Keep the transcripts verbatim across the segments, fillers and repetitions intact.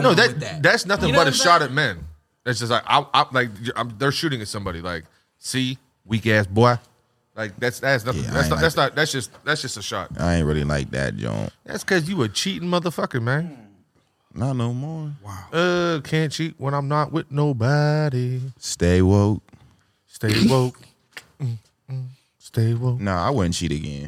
no, on that, with that. that's nothing You know but a what I'm shot saying? at men. It's just like I, I like I'm, they're shooting at somebody. Like, see, weak ass boy. Like that's that's nothing. Yeah, I that's ain't not. like That's that. not. That's just. That's just a shot. I ain't really like that, John. That's because you a cheating motherfucker, man. Not no more. Wow. Uh, can't cheat when I'm not with nobody. Stay woke. Stay woke. Mm, mm, stay woke. No, I wouldn't cheat again.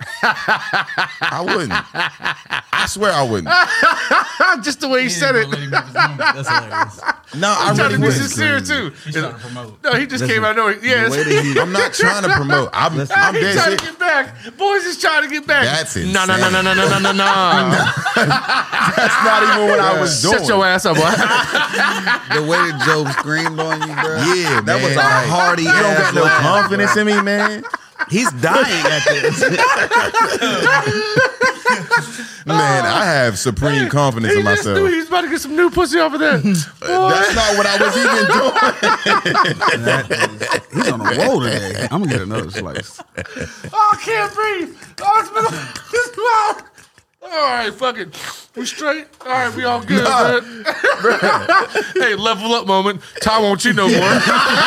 I wouldn't. I swear I wouldn't. Just the way he said it. That's hilarious. No, I I'm trying really to be wouldn't. sincere too. He's trying to promote. No, he just came out knowing. Yeah, The way that he- I'm not trying to promote. I'm, I'm he's dead trying serious. to get back. Boys is trying to get back. That's it. No, no, no, no, no, no, no, no, no. That's not even what I was doing. Shut your ass up, boy. The way that Job screamed on you, bro. Yeah, that man. was a Like, hearty. You don't got no laugh, confidence in me, man. He's dying at this. Man, I have supreme confidence He in just knew myself. he was about to get some new pussy off of that. That's not what I was even doing. He's on a roll today. I'm gonna get another slice. Oh, I can't breathe. Oh, it's been a, it's wild. All right, fuck it. We straight? All right, we all good, Nah, man. Hey, level up moment. Ty won't cheat no more.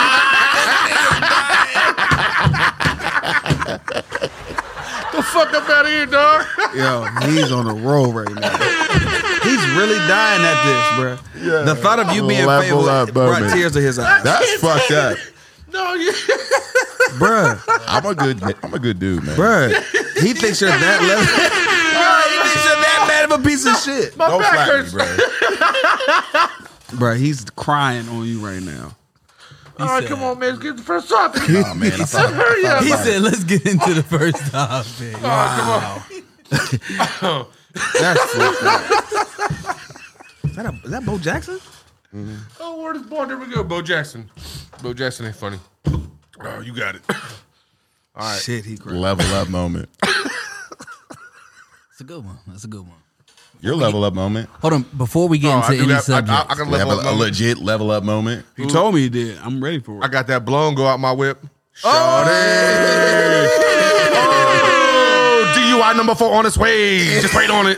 The fuck up out of here, dog. Yo, he's on a roll right now. He's really dying at this, bro. Yeah. The thought of you being Level faithful up, brought moment. tears to his eyes. That's fucked up. No, you. Bruh, I'm a good I'm a good dude, man. bruh. He thinks you're that level. Bruh, he thinks you're that bad of a piece of shit. My Don't back flatter me, hurts. bro. Bruh, he's crying on you right now. All right, said- come on, man. Let's get the first topic. Oh man, I thought, Hurry up. He said, "Let's get into the first topic." Oh, come on. That's fucked up. Is that, a, is that Bo Jackson? Oh, word is born. There we go. Bo Jackson. Bo Jackson ain't funny. Oh, you got it. All right. Shit, he cried. level up moment. That's a good one. That's a good one. Your level up moment. Hold on, before we get Oh, into I do any got, I, subject, I, I can level Level, up. a moment. legit level up moment. He told me he did. I'm ready for I it. got that blown go out my whip. Shawty. Oh, D U I number four on its way. Just wait on it.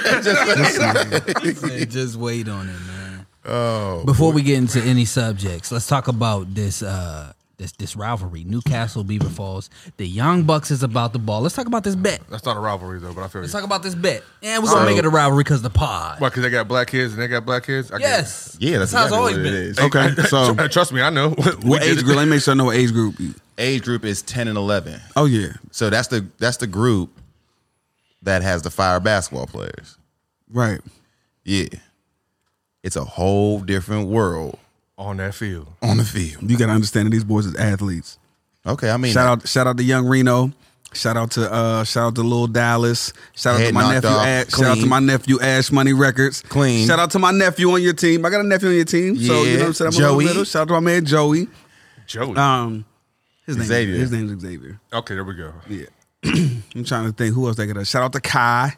Hey, just wait on it, man. Oh, Before we get into any subjects, let's talk about this uh this this rivalry. Newcastle, Beaver Falls. The Young Bucks is about the ball. Let's talk about this bet. That's not a rivalry though, but I feel Let's you. talk about this bet. And we're gonna So- make it a rivalry because the pod. Why? Because they got black kids and they got black kids. I get it. Yes. yeah, that's, how it's exactly always what been. it is. Okay, so Trust me, I know. We what did age it. group? Let me make sure I know what age group. you- Age group is ten and eleven. Oh yeah, So that's the that's the group that has the fire basketball players. right. Yeah, it's a whole different world On that field. on the field. You got to understand that these boys is athletes. Okay, I mean, Shout out, shout out to Young Reno. Shout out to uh, shout out to Lil Dallas. Shout out Head to my knocked nephew. off, Ash, shout out to clean. my nephew Ash Money Records. Clean. Shout out to my nephew on your team. I got a nephew on your team, so you Yeah, know what I'm saying. I'm a Joey. little middle. Shout out to my man Joey. Joey. Um, his name, Xavier. His name's Xavier. okay, there we go. Yeah. I'm trying to think who else they could have. Shout out to Kai.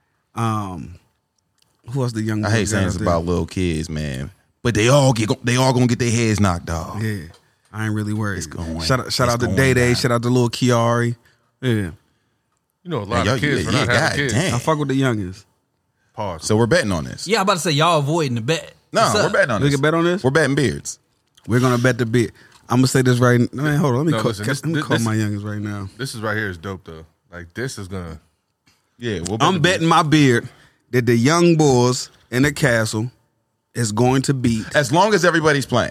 Um, who else? The young. I hate boys saying got this out there? about little kids, man, but they all get they all gonna get their heads knocked off. Yeah, I ain't really worried. It's going- shout out, shout it's out to going Day Day. down. Shout out to Lil Kiari. Yeah, You know a lot Yo, of kids yeah, for not yeah, having God kids. damn. I fuck with the youngest. Pause. So we're betting on this. Yeah, I'm about to say y'all avoiding the bet. No, What's we're up? betting on We this. can bet on this? We're betting beards. We're gonna bet the bit. I'm gonna say this right. Man, hold on. Let me No, call, listen, let this- me this- call this- my youngest right now. This is right here is dope though. Like this is gonna. Yeah, we'll bet I'm the betting my beard that the young boys in the castle is going to beat. beards. As long as everybody's playing.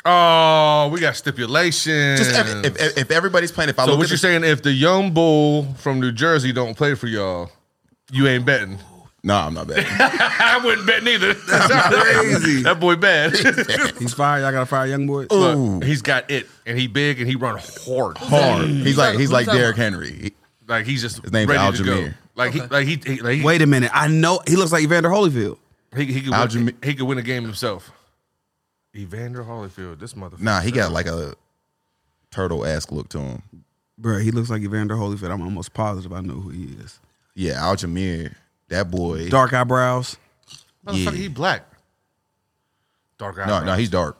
Oh, we got stipulations. Just every, if, if if everybody's playing. If I so look what at you're the- saying? If the young bull from New Jersey don't play for y'all, you ain't betting. No, I'm not betting. I wouldn't bet neither. crazy. That boy bad. He's fired. Y'all got to fire young boys. Look, he's got it, and he big, and he run hard, Hard. He's like he's Who's like that Derrick one? Henry. He- Like he's just His name's ready to go. Aljamair. Like he, like he, he like he, Wait a minute. I know he looks like Evander Holyfield. he, he could Aljamair- win, he could win a game himself. Evander Holyfield, this motherfucker. Nah, he got like a turtle-esque look to him. Bro, he looks like Evander Holyfield. I'm almost positive I know who he is. Yeah, Aljamair, that boy. Dark eyebrows. Motherfucker, Yeah. he black. Dark eyes. No, no, he's dark.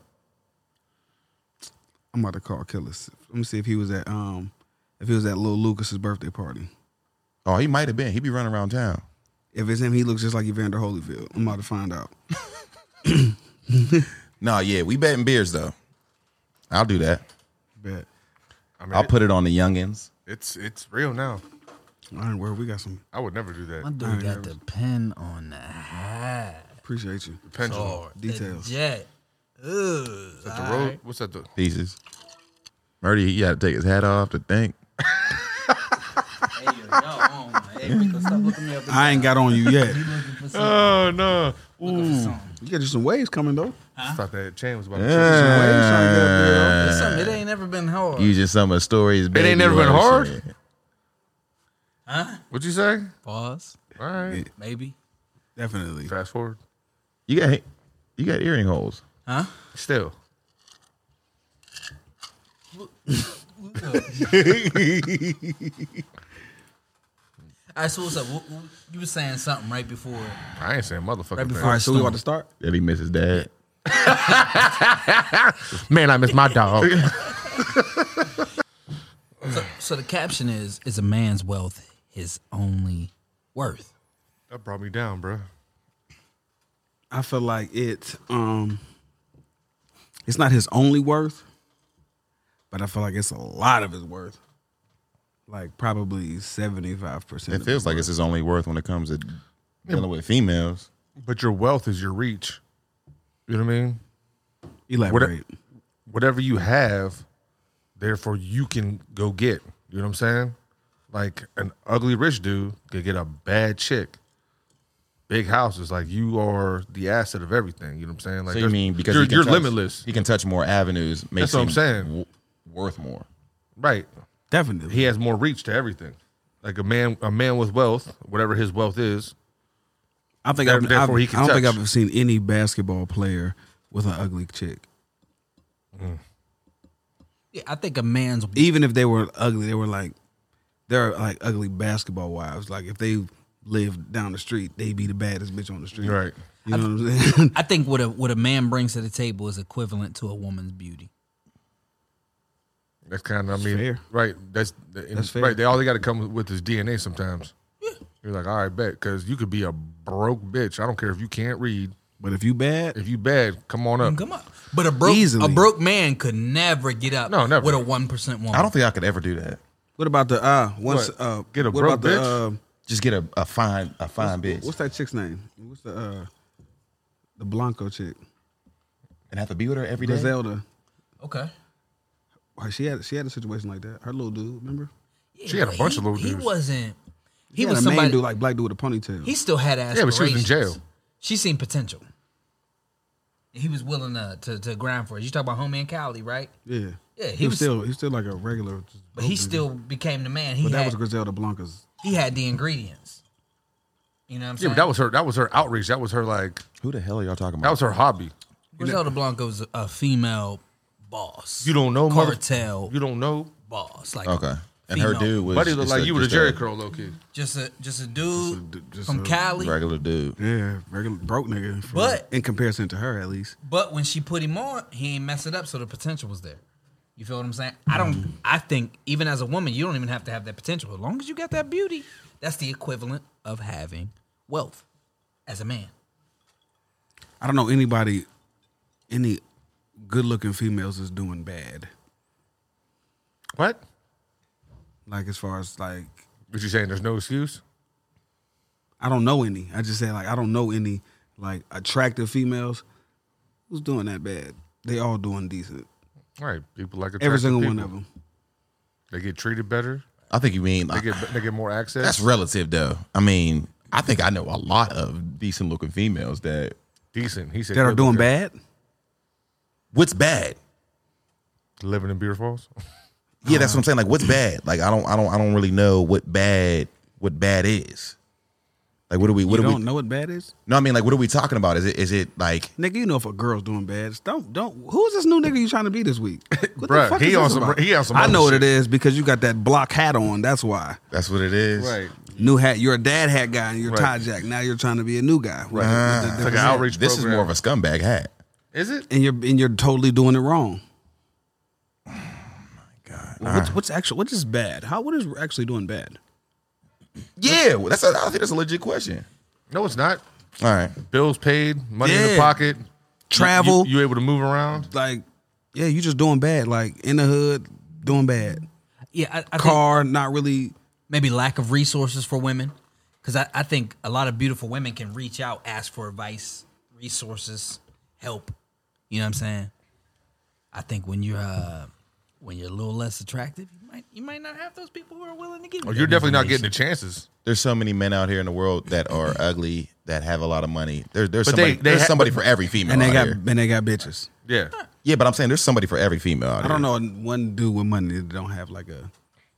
I'm about to call Killers. Let me see if he was at um if he was at Lil Lucas's birthday party. Oh, he might have been. He be running around town. If it's him, he looks just like Evander Holyfield. I'm about to find out. No, yeah, we betting beers though. I'll do that. Bet. I mean, I'll put it on the youngins. it's it's real now. All right, where we got some. I would never do that. My dude got the pen on the hat. Appreciate you. Pendulum. Details. The jet. Ugh. Is that the road? What's that? The, Pieces. Murdy, he had to take his hat off to think. Hey, yo, yo, on. Hey, Rico, stop looking me up. and I ain't down. got on you yet. He looking for something. oh no! Looking for Ooh. something. You got you some waves coming though. I thought that chain was about to. Uh, It's something. It ain't never been hard. Using some of the stories. It ain't never been hard? Shit. Huh? What'd you say? Pause. All right. Maybe. Definitely. Fast forward. You got you got earring holes. Huh? Still. All right, so what's up? What- what- You were saying something right before. I ain't saying motherfucking Right thing. before- All right, so we about to start. That he misses dad. Man, I miss my dog. So, so the caption is: "Is a man's wealth his only worth?" That brought me down, bro. I feel like it. Um, it's not his only worth, but I feel like it's a lot of his worth. Like probably seventy five percent. It feels like it's his only worth when it comes to dealing with females. But your wealth is your reach. You know what I mean? Elaborate. Whatever you have, therefore you can go get. You know what I'm saying? Like an ugly rich dude could get a bad chick. Big house is like you are the asset of everything. You know what I'm saying? Like So you there's- mean because you're, he can you're touch- limitless, He can touch more avenues. Makes That's what I'm him saying. w- worth more. right? Definitely. He has more reach to everything. Like a man, a man with wealth, whatever his wealth is. I think There- I've, therefore I've, he can I don't think touch. I've ever seen any basketball player with an ugly chick. Yeah, I think a man's Even if they were ugly, they were like they're like ugly basketball wives. Like if they lived down the street, they'd be the baddest bitch on the street. Right. You know what I'm saying? I think what a what a man brings to the table is equivalent to a woman's beauty. That's kind of, I mean, fair. right. That's, That's fair. right. They all they got to come with is D N A sometimes. You're like, all right, bet, because you could be a broke bitch. I don't care if you can't read. But if you bad, If you bad, come on up. Come on, but a broke Easily. a broke man could never get up. No, never. with a one percent woman. I don't think I could ever do that. what about the uh once What? uh Get a what broke about the, bitch? uh, Just get a, a fine a fine bitch what's that chick's name? What's the uh the Blanco chick? and have to be with her every day. Griselda. Okay. Why, She had she had a situation like that. Her little dude, remember? Yeah, She had a but bunch he- of little He dudes. wasn't. He He was had a somebody. main dude like black dude with a ponytail. He still had Yeah, aspirations. but she was in jail. She seen potential. He was willing to, to to grind for it. You talk about homie in Cali, right? yeah. Yeah, He, he was was- still he's still like a regular. But he still became the man. He But that had was Griselda Blanca's. he had the ingredients. You know what I'm Yeah, saying? but that was her. That was her outreach. That was her like. Who the hell are y'all talking about? That was her hobby. Griselda Blanco was a female boss. You don't know, mother- cartel You don't know. boss. Like Okay. And her female. dude was Buddy looked just like a- you were the just Jerry a Curl, low key. just a just a dude Just a- just from a Cali. regular dude. Yeah, regular broke nigga. for- But- in comparison to her, at least. But when she put him on, he ain't mess it up, so the potential was there. You feel what I'm saying? I don't. I think even as a woman, you don't even have to have that potential. As long as you got that beauty, that's the equivalent of having wealth as a man. I don't know anybody, any good looking females is doing bad. What? Like as far as like, But you saying there's no excuse? I don't know any. I just say like I don't know any like attractive females who's doing that bad. They all doing decent. Right. People like Every attractive single people. one of them. They get treated better. I think you mean They like, get they get more access. that's relative though. I mean, I think I know a lot of decent looking females that decent. He said That are good doing looking. bad. what's bad? Living in Beer Falls. Yeah, that's what I'm saying. Like, what's bad? Like, I don't, I don't, I don't really know what bad, what bad is. Like, what do we, what You do we? don't know what bad is, No, I mean, like, what are we talking about? Is it, is it like? nigga. You know if a girl's doing bad, don't don't. Who's this new nigga you trying to be this week? What Bruh, the fuck he is on this some- about? he on some I other know what shit. it is because you got that block hat on. That's why. That's what it is. Right. New hat. You're a dad hat guy and you're Right. tie jack. Now you're trying to be a new guy. Right. Ah. The- the It's like an difference- outreach This program. is more of a scumbag hat. Is it? and you're and you're totally doing it wrong. God. Well, what's, what's actually what is bad? How what is actually doing bad? Yeah, well, that's. A, I think that's a legit question. No, it's not. All right. Bills paid, money in the Yeah. pocket. travel. You, you able to move around? Like, yeah, you just doing bad. Like in the hood, doing bad. Yeah, I, I think Car, not really. maybe lack of resources for women, because I, I think a lot of beautiful women can reach out, ask for advice, resources, help. You know what I'm saying? I think when you're uh, when you're a little less attractive, you might you might not have those people who are willing to give you. Oh, that you're definitely not getting information. the chances. There's so many men out here in the world that are ugly that have a lot of money. There, there's But somebody, they- they there's ha- somebody but- for every female And they out got here. and they got bitches. Yeah. Yeah, but I'm saying there's somebody for every female out I don't here. know one dude with money that don't have like a.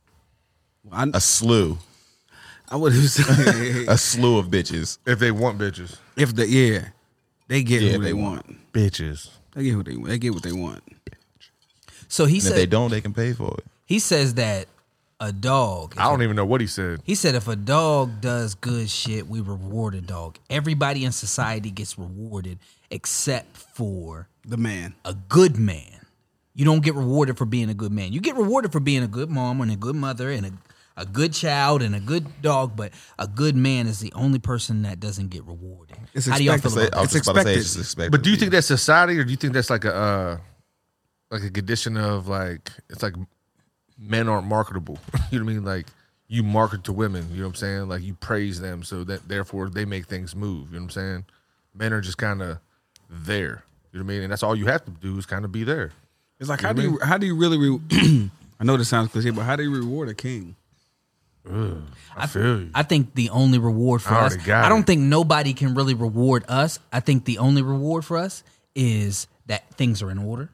I, A slew, I would say a slew of bitches. If they want bitches. if the yeah, they get Yeah, who they they want. want. Bitches. They get who they they get what they want. So he And if said they don't, they can pay for it. he says that a dog. I don't even know what he said. He said if a dog does good shit, we reward a dog. Everybody in society gets rewarded except for The man. a good man. You don't get rewarded for being a good man. You get rewarded for being a good mom and a good mother and a, a good child and a good dog, but a good man is the only person that doesn't get rewarded. It's How do y'all expected. feel about I was It's just about to say expected. it's expected. But do you to think be. that's society, or do you think that's like a uh, like a condition of like it's like men aren't marketable? You know what I mean? Like you market to women. You know what I'm saying? Like you praise them, so that therefore they make things move. You know what I'm saying? Men are just kind of there. You know what I mean? And that's all you have to do is kind of be there. It's like You how know do what you how do you really? Re- I know this sounds cliche, but how do you reward a king? Ugh, I feel you. I think the only reward for I us, already got I don't it. think nobody can really reward us. I think the only reward for us is that things are in order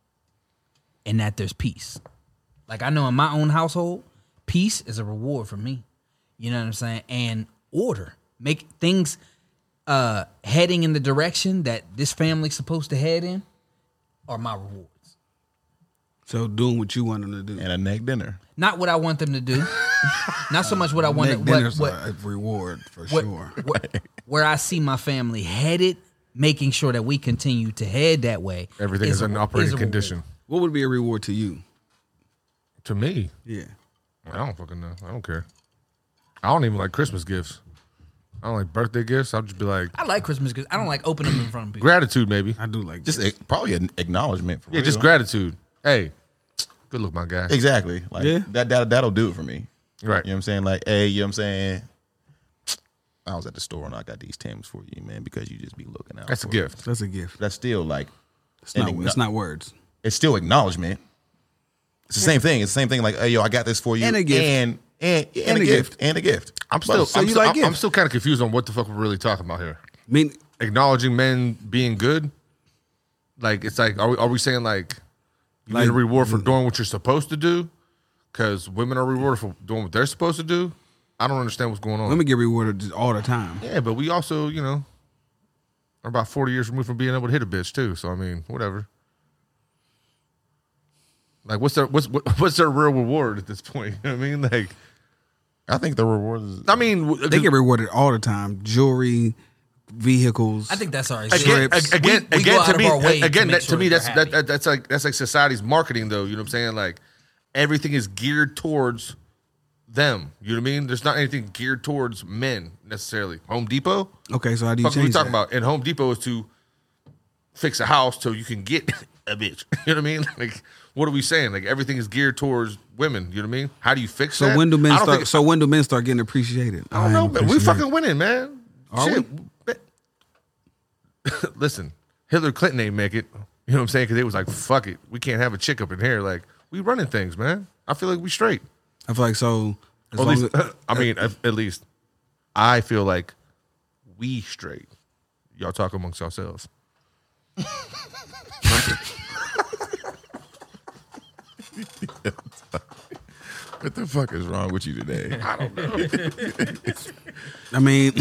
and that there's peace. Like I know in my own household, peace is a reward for me. You know what I'm saying? And order. Make things uh, heading in the direction that this family's supposed to head in are my rewards. So doing what you want them to do. And a neck dinner. Not what I want them to do. Not so much what I want Neck them dinners what, are a reward for what, sure. what- where I see my family headed, making sure that we continue to head that way. Everything is, a- an is operating a condition. What would be a reward to you? To me, Yeah. I don't fucking know. I don't care. I don't even like Christmas gifts. I don't like birthday gifts. I'll just be like I like Christmas because I don't like opening them in front of people. gratitude, maybe. I do like Just this. a, probably an acknowledgement. For Yeah, real. just gratitude. Hey, good look, my guy. Exactly. Like Yeah. that, that that'll do it for me. Right. You know what I'm saying? Like, hey, you know what I'm saying? I was at the store and I got these Timbs for you, man, because you just be looking out. That's a for gift. That's a gift. It. That's still like It's not, an it's acknow- not words. it's still acknowledgement. It's the same thing. It's the same thing. Like, hey, yo, I got this for you, And a gift. and and, and, And a, a gift. gift. and a gift. I'm still, so I'm, you still, like I'm, I'm gifts? still kind of confused on what the fuck we're really talking about here. I mean, Acknowledging men being good, like it's like, are we, are we saying like you Like- need a reward for doing what you're supposed to do? Because women are rewarded for doing what they're supposed to do. I don't understand what's going on. women get rewarded just all the time. Yeah, but we also, you know, are about forty years removed from being able to hit a bitch too. So I mean, whatever. Like, what's their what's what, what's their real reward at this point? You know what I mean, like, I think the reward is. I mean, w- They get rewarded all the time. Jewelry, vehicles. I think that's our again, strips. ag- again, We- we go again, out to of me, our way to again, make that, to sure me, they're that's that, happy. that, that's like that's like society's marketing, though. You know what I'm saying? Like, everything is geared towards them. You know what I mean? There's not anything geared towards men necessarily. Home Depot. Okay, so how do you Fuck, what are we change talking that? about? And Home Depot is to fix a house so you can get a bitch. You know what I mean? Like, what are we saying? Like, everything is geared towards women. You know what I mean? How do you fix So that? when do men I don't start? think- So when do men start getting appreciated? I don't know, ain't man. We appreciated. fucking winning, man. Are Shit. Listen, Hillary Clinton ain't make it. You know what I'm saying? Because they was like, fuck it. We can't have a chick up in here. Like, we running things, man. I feel like we straight. I feel like so. As Or at long least, as, I mean, at, at least I feel like we straight. Y'all talk amongst yourselves. What the fuck is wrong with you today? I don't know. I mean,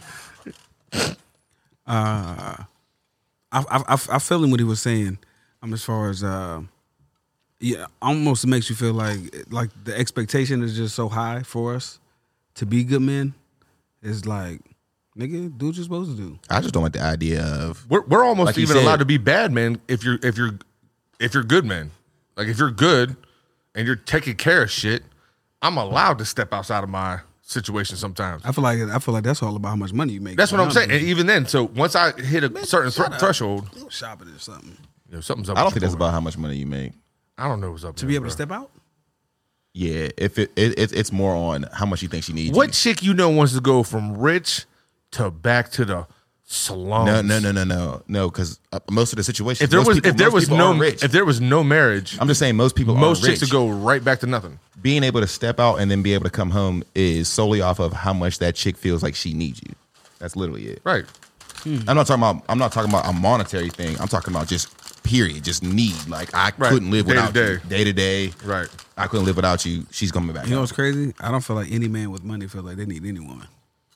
uh, I, I I I feel him what he was saying. Um, as far as uh, yeah, almost it makes you feel like like the expectation is just so high for us to be good men. It's like, nigga, do what you're supposed to do. I just don't like the idea of We're we're almost Like you even said- allowed to be bad men if you're if you're if you're good men. Like, if you're good and you're taking care of shit, I'm allowed to step outside of my situation sometimes. I feel like I feel like that's all about how much money you make. That's what I'm saying. And You even then, so once I hit a certain shut th- up. threshold, go shopping or something you know, something's up. I don't with think your that's boy. about how much money you make. I don't know what's up to there, be able bro. to step out. Yeah, if it, it, it it's more on how much you think she needs. What you. chick you know wants to go from rich to back to the salons? No, no, no, no, no, no. Because uh, most of the situations, If there most was, people, if there most was people no, aren't rich. if there was no marriage, I'm just saying, most people, most aren't chicks rich. would go right back to nothing. Being able to step out and then be able to come home is solely off of how much that chick feels like she needs you. That's literally it. Right. I'm not talking about. I'm not talking about a monetary thing. I'm talking about just period, just need. Like I Right. couldn't live Day to without day. you. Day to day. Right. I couldn't live without you. She's coming back. You know home. what's crazy? I don't feel like any man with money feels like they need any woman.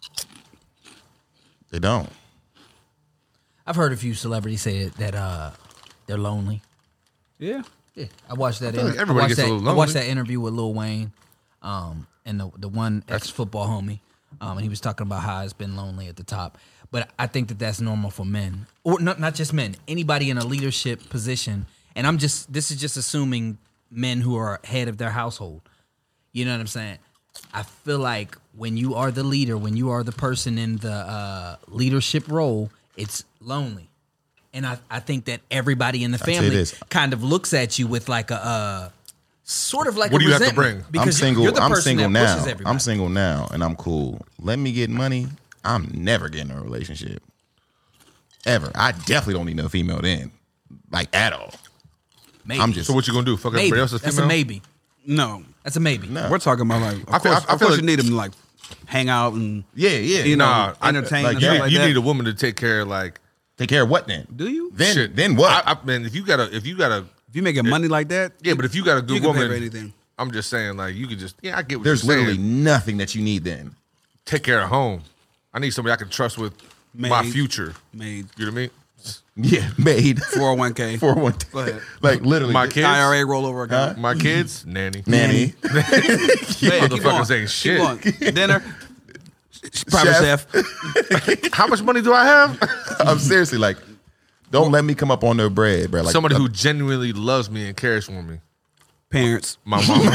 They don't. I've heard a few celebrities say it, that uh, they're lonely. Yeah. Yeah, I watched that. feel like Inter- I everybody watched gets a that. little I watched lonely. that interview with Lil Wayne, um, and the the one ex football homie, um, and he was talking about how it's been lonely at the top. But I think that that's normal for men, or not not just men, anybody in a leadership position. And I'm just this is just assuming men who are head of their household. You know what I'm saying? I feel like when you are the leader, when you are the person in the uh, leadership role, it's lonely. And I, I think that everybody in the tell you family this. kind of looks at you with like a uh, sort of like What a do you have to resentment, bring? because I'm single. You're the I'm person single that now. pushes everybody. I'm single now, and I'm cool. Let me get money. I'm never getting a relationship. Ever. I definitely don't need no female then, like at all. Maybe. I'm just- So what you gonna do? Fuck maybe. everybody else's That's female? a maybe. No. That's a maybe. No. We're talking about like. Of I feel- course, I of feel course like- you need them to like hang out and Yeah, yeah. you know Nah, I- entertain like, and You, stuff yeah, like you that. need a woman to take care of like Take care of what then? Do you? Then shit. then what? I, I man, if you got a, if you got a, If you making money like that, yeah, but if you got a good you can pay woman, for anything. I'm just saying, like you could just, yeah, I get what There's you're literally saying. nothing that you need then. Take care of home. I need somebody I can trust with my Maid. future. Made You know what I mean? Yeah, made four oh one k, four one. Go ahead. Like literally, My kids, I R A rollover account. my kids, nanny. nanny, Go ahead, keep Motherfuckers going. ain't Keep shit. going. Dinner, private chef. Chef. How much money do I have? I'm seriously like, don't let me come up on no bread, bro. Like Somebody uh, who genuinely loves me and cares for me. Parents. My mama.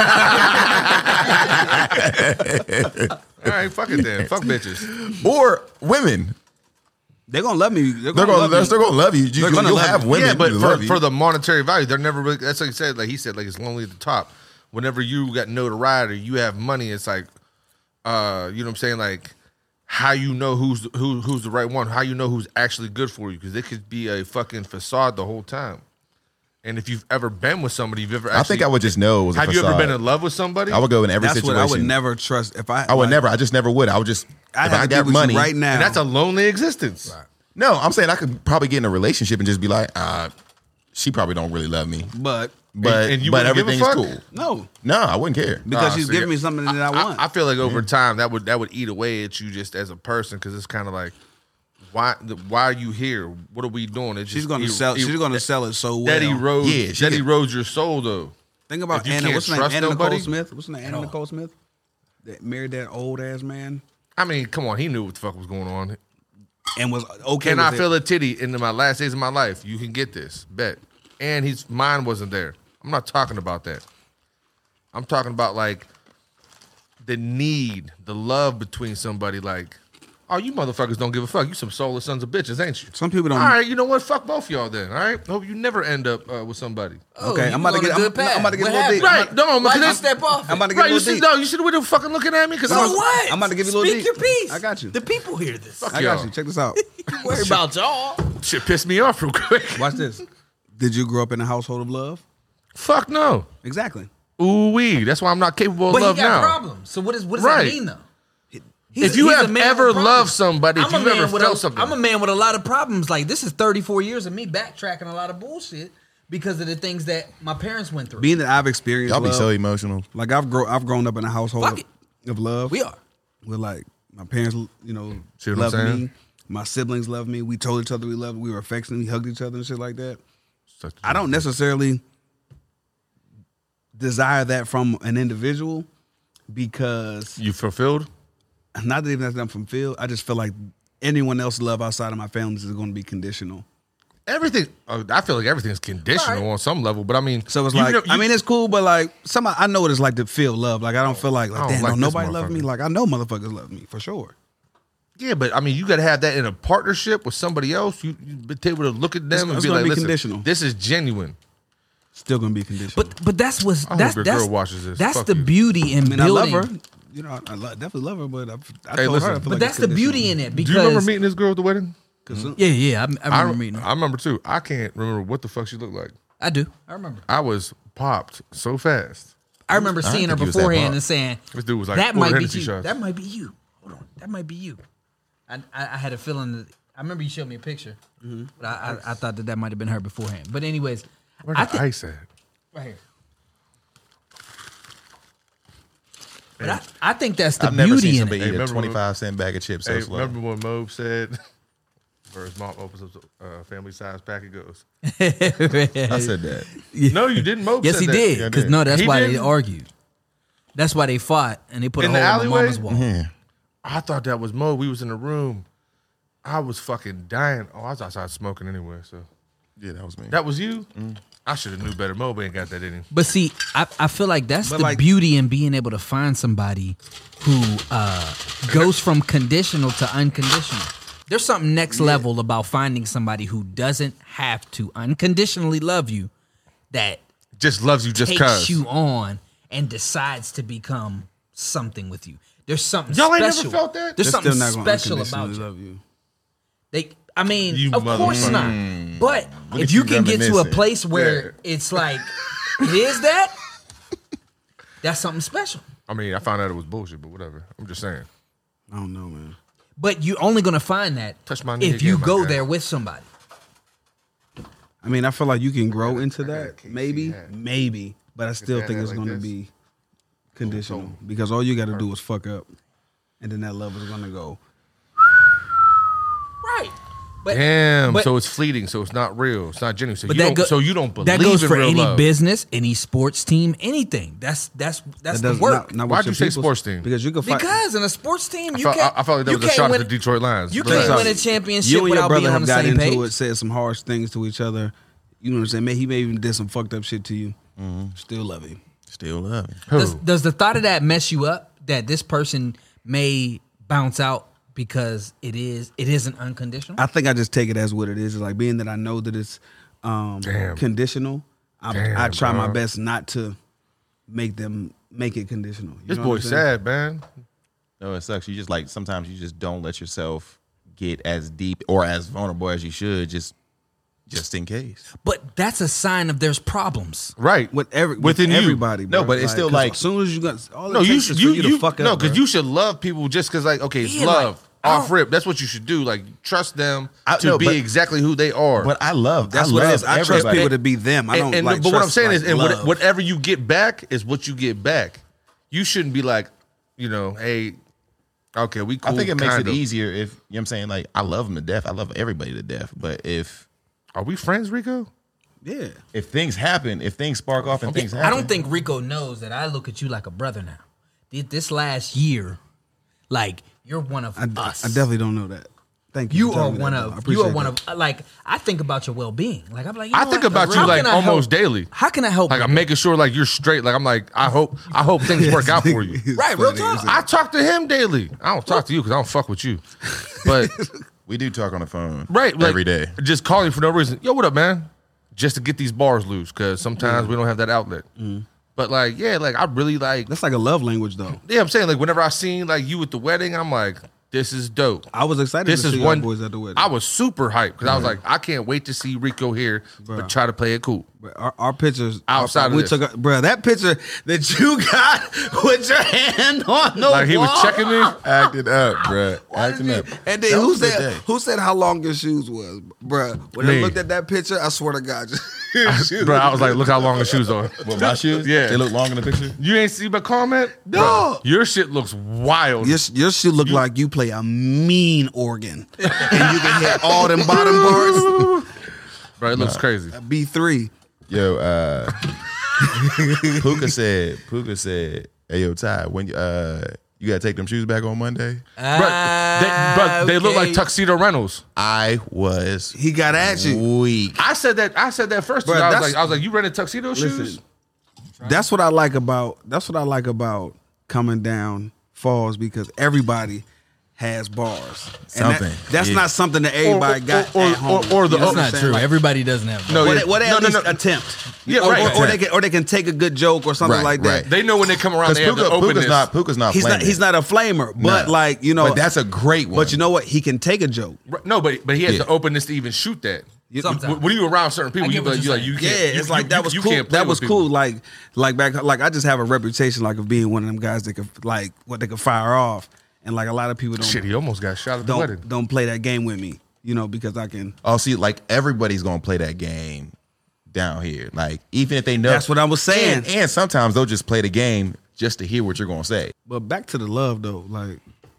All right, fuck it then. Fuck bitches. or women. They're gonna love me. They're They're gonna, gonna, love they're me. still gonna love you. you They're you gonna will love have you. women. Yeah, but who for, love you. for the monetary value, they're never really. That's like he said. Like he said, like it's lonely at the top. Whenever you got notoriety, you have money. It's like, uh, you know what I'm saying? Like how you know who's who who's the right one? How you know who's actually good for you? Because it could be a fucking facade the whole time. And if you've ever been with somebody, you've ever actually, I think I would just know. It was a have you ever facade. been in love with somebody? I would go in every That's situation. what I would never trust. If I, I would like, never. I just never would. I would just. I if have I to be got with you money right now. and that's a lonely existence. No, I'm saying I could probably get in a relationship and just be like, uh, she probably don't really love me, But but and you but wouldn't give a everything's fuck? cool. no, No, I wouldn't care. because Nah, she's see, giving me something that I want. I, I feel like over time that would that would eat away at you just as a person because it's kind of like why the, why are you here? What are we doing? It she's just gonna er- sell. er- She's gonna sell it so well. that erodes Yeah, she that get- erodes your soul though. Think about if you Anna. can't What's her name? trust Anna nobody- Nicole Smith. What's her name? Anna all. Nicole Smith. That married that old ass man I mean, come on, he knew what the fuck was going on. and was okay. Can with I it. feel a titty in my last days of my life? You can get this, bet. And his mine wasn't there. I'm not talking about that. I'm talking about like the need, the love between somebody. Like, oh, you motherfuckers don't give a fuck. You some soulless sons of bitches, ain't you? Some people don't. All right, you know what? Fuck both y'all then. All right. Hope you never end up uh, with somebody. Oh, Okay, you I'm about to on get- a good I'm- path. I'm about to get What a little deep. happened? Right. No, Why'd because you step off? I'm about to get Right. a You little should deep. no. You should have been fucking looking at me because So I was. what? I'm about to give you a little Speak deep. your piece. I got you. The people hear this. Fuck I got y'all. you. Check this out. Worry about y'all. Shit pissed me off real quick. Watch this. Did you grow up in a household of love? Fuck no. Exactly. Ooh wee. That's why I'm not capable of But love he got now. problems. So what, is, what does Right. that mean though? If you he's a have man ever with problems. loved somebody, if I'm a you've man ever with felt a- something. I'm a man with a lot of problems. Like this is thirty-four years of me backtracking a lot of bullshit because of the things that my parents went through. Being that I've experienced Y'all be love, so emotional. like I've grown, I've grown up in a household Fuck of, it. of love. We are. With like my parents, you know, See what I'm loved saying? me. My siblings loved me. We told each other we loved. We were affectionate. We hugged each other and shit like that. Such a- I don't necessarily desire that from an individual because You fulfilled? not that even that I'm from Phil. I just feel like anyone else's love outside of my family is going to be conditional. everything. Uh, I feel like everything's conditional Right. on some level, but I mean, So it's you like, know, you- I mean, it's cool, but like, some I know what it's like to feel love. Like, I don't feel like, like I don't damn, like don't this nobody love me. motherfucker. Like, I know motherfuckers love me for sure. yeah, but I mean, you got to have that in a partnership with somebody else. You you be able to look at them It's- and it's be gonna like, be listen, conditional. this is genuine. Still gonna be conditional. But but that's what's I hope that's your that's girl watches this. that's Fuck the you. beauty in I mean, I love building. her. You know, I, I lo- definitely love her, but I, I Hey, told listen. her. I feel But like that's it's the beauty conditional. in it because Do you remember meeting this girl at the wedding? 'Cause, uh, yeah yeah I, I remember I, meeting her. I remember too. I can't remember what the fuck she looked like. I do. I remember. I was popped so fast. I remember I seeing her think he was that beforehand pop. and saying, This dude was like, "That order might be Hennessy you. shots. That might be you. Hold on, that might be you." I I, I had a feeling that I remember you showed me a picture, but I, I I thought that that might have been her beforehand. But anyways, Where I the think ice at? right here. But I, I think that's the I've never beauty seen in somebody it. Hey, eat a remember when- twenty-five cent bag of chips so Hey, slow. remember when Moe said, "For his mom opens up a uh, family size pack, it goes." I said that. No, you didn't. Moe Yes, said he that. did. Yeah, I Because did. no, that's He why they didn't? argued. That's why they fought and they put In a the hole in my alleyway? mama's wall. Yeah. I thought that was Moe. We was in the room. I was fucking dying. Oh, I was outside smoking anyway. So Yeah, that was me. that was you. I should have knew better. Moe ain't got that in him. But see, I, I feel like that's But the like- beauty in being able to find somebody who uh, goes from conditional to unconditional. There's something next level about finding somebody who doesn't have to unconditionally love you, that Just loves you just takes cause. you on and decides to become something with you. There's something Y'all ain't never special. felt that? There's They're something still not gonna special about unconditionally you. love you. They, I mean, You of course motherfucker. not. But Look if at you you can get to a reminiscing. place where Yeah. it's like, it is that, that's something special. I mean, I found out it was bullshit, but whatever. I'm just saying. I don't know, man. But you're only gonna find that Touch my knee if you again, my go guy. there with somebody. I mean, I feel like you can grow into I got a that, K C maybe, hat. maybe, but I still that think hat it's like going to this. be conditional because all you got to do is fuck up, and then that love is going to go. Right. But Damn. but- so it's fleeting. So it's not real. It's not genuine. So but you that don't. go- so you don't believe that goes in for real any love. business, any sports team, anything. That's that's that's That the does work. not, not Why'd what you your say people's- sports team? Because you can fight. Because in a sports team, I you felt, can't. I, I felt like that you was a can't shot win, at the Detroit Lions. You Relax. can't win a Sorry. championship you and your without brother being on have the got same into page. it, said some harsh things to each other. You know what I'm saying? Maybe he may even did some fucked up shit to you. Still love him. Still love it. Who? Does, does the thought of that mess you up? That this person may bounce out because it is it isn't unconditional. I think I just take it as what it is. It's like being that I know that it's um, Damn. conditional. I, Damn, I try my bro. best not to make them make it conditional. You This know what boy's I'm saying? sad, man. No, it sucks. You just like sometimes you just don't let yourself get as deep or as vulnerable as you should, just just in case. But that's a sign of there's problems. Right. With every Within with you. everybody. No, bro. but it's still 'cause like- as soon as you got all it No, you takes should. is You, for you, you to fuck no, up, because bro. you should love people just because, like, okay, it's Yeah, love like, I off don't- rip. That's what you should do. Like, trust them I- to no, be but- exactly who they are. But I love That's I what it love is. I trust everybody. people to be them. I don't and, and like. but what I'm trust, saying like, is, and what, love. whatever you get back is what you get back. You shouldn't be like, you know, hey, okay, we cool. I think it makes kind it of. easier if you know what I'm saying, like I love them to death. I love everybody to death. But if Are we friends, Rico? Yeah. if things happen, if things spark off and things happen, I don't think Rico knows that I look at you like a brother now. Th- This last year, like you're one of I, us. I definitely don't know that. Thank you. You for telling are me that, one though. I of you appreciate are one that. of like I think about your well being. Like I'm like you I know think what? about you How like can I almost help? daily. How can I help? Like you? I'm making sure like you're straight. Like I'm like I hope I hope things work out for you. It's Right, real funny. talk. I talk to him daily. I don't talk to you because I don't fuck with you. But we do talk on the phone right, like, every day. just calling for no reason. Yo, what up, man? Just to get these bars loose because sometimes we don't have that outlet. But like, yeah, like I really like. That's like a love language, though. Yeah, I'm saying like whenever I seen like you at the wedding, I'm like, this is dope. I was excited This to is see one. y'all boys at the wedding. I was super hyped because I was like, I can't wait to see Rico here, but try to play it cool. But our, our pictures Outside of we this. took, a, bro. That picture that you got with your hand on the Like he was wall. checking me. Acting up, bruh. Why did Acting you- up. And then That who was a good said day. who said how long your shoes was, bruh? When Me. I looked at that picture, I swear to God, your shoes. Bro, I was like, look how long his shoes are. What, my shoes? Yeah. They look long in the picture? You ain't see my comment? No. Bro, your shit looks wild. Your, your shoe look like you play a mean organ, and you can hit all them bottom parts. Bro, it looks crazy. B three. Yo, uh Puka said, Puka said, hey yo, Ty, when uh You gotta take them shoes back on Monday. Bruh, they, bruh, they look like Tuxedo Rentals. I was He got at you. weak. I said that. I said that first. Bruh, I was that's- like, I was like, you rented tuxedo shoes? Listen, that's what I like about that's what I like about coming down falls because everybody has bars. And that- Something. that's Yeah. not something that everybody Or- got or- at home. or- or the- You know That's what I'm not saying? true. Like, Everybody doesn't have No, one. Or yeah. they, or they No, at no, least no. attempt. Yeah, or, right. or, or they can or they can take a good joke or something Right, like that. right. They know when they come around, Because they have Puka, the openness. Puka's not Puka's not He's not flaming. he's not a flamer, but No. like you know, But that's a great one. But you know what? He can take a joke. Right, no, but but he has Yeah. the openness to even shoot that. You- Sometimes. when you around certain people, I get you be what like, you you're like you saying. can't. Yeah, you- it's like you- that was you cool. can't play That with was people. cool. Like like back like I just have a reputation like of being one of them guys that could like what they could fire off, and like a lot of people don't Shit, he almost got shot at the wedding. don't don't play that game with me, you know, because I can. Oh, see, like everybody's gonna play that game down here. Like even if they know, That's what I was saying. And, and sometimes they'll just play the game just to hear what you're gonna say. But back to the love though, like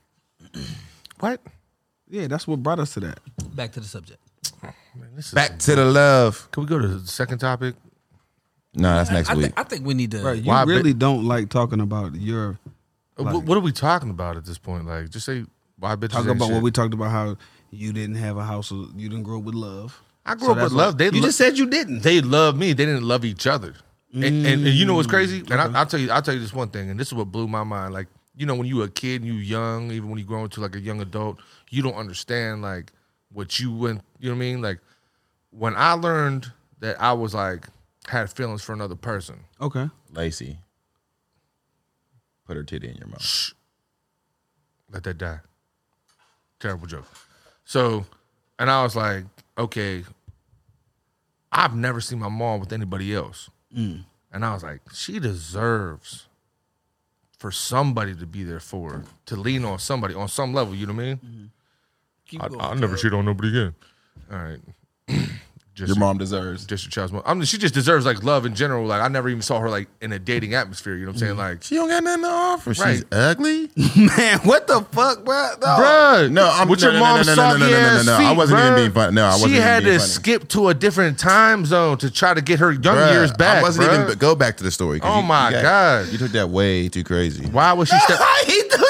What? yeah, that's what brought us to that. Back to the subject. Man, this is Back to the love. Can we go to the second topic? No, that's next I, week. think I think we need to. Right, you Why, really but- don't like talking about your Uh, Like- what, what are we talking about at this point? Like, just say why bitches. talk ain't about shit. what we talked about how you didn't have a house, you didn't grow up with love. I grew So up that's with what- love. They you lo- just said you didn't. They love me. They didn't love each other. And, and, and you know what's crazy? And Mm. I, I'll tell you, I'll tell you this one thing, and this is what blew my mind. Like, you know, when you were a kid and you young, even when you grow into like a young adult, you don't understand like what you went. You know what I mean? Like when I learned that I was like had feelings for another person. Okay. Lacey, put her titty in your mouth. Let that die. Terrible joke. So, and I was like, okay, I've never seen my mom with anybody else. Mm. And I was like, she deserves for somebody to be there for her, to lean on somebody on some level, you know what I mean? Keep I, going, I'll never Joe. shit on nobody again. All right. Just Your mom deserves. just your child's mom. I mean, she just deserves like love in general. Like I never even saw her like in a dating atmosphere, you know what I'm saying? Like, She don't got nothing to offer. She's Right. ugly. Man, what the fuck, bro? No. bruh, No, I'm- with no, your no, no, mom's no, no, no, soggy no, no, no, ass no, no. feet, I wasn't even bruh. being funny. No, I wasn't She even had being to funny. skip to a different time zone to try to get her young Bruh, years back. I wasn't bruh. even go back to the story. 'cause Oh you- my you got- God. you took that way too crazy. Why was she step? he doing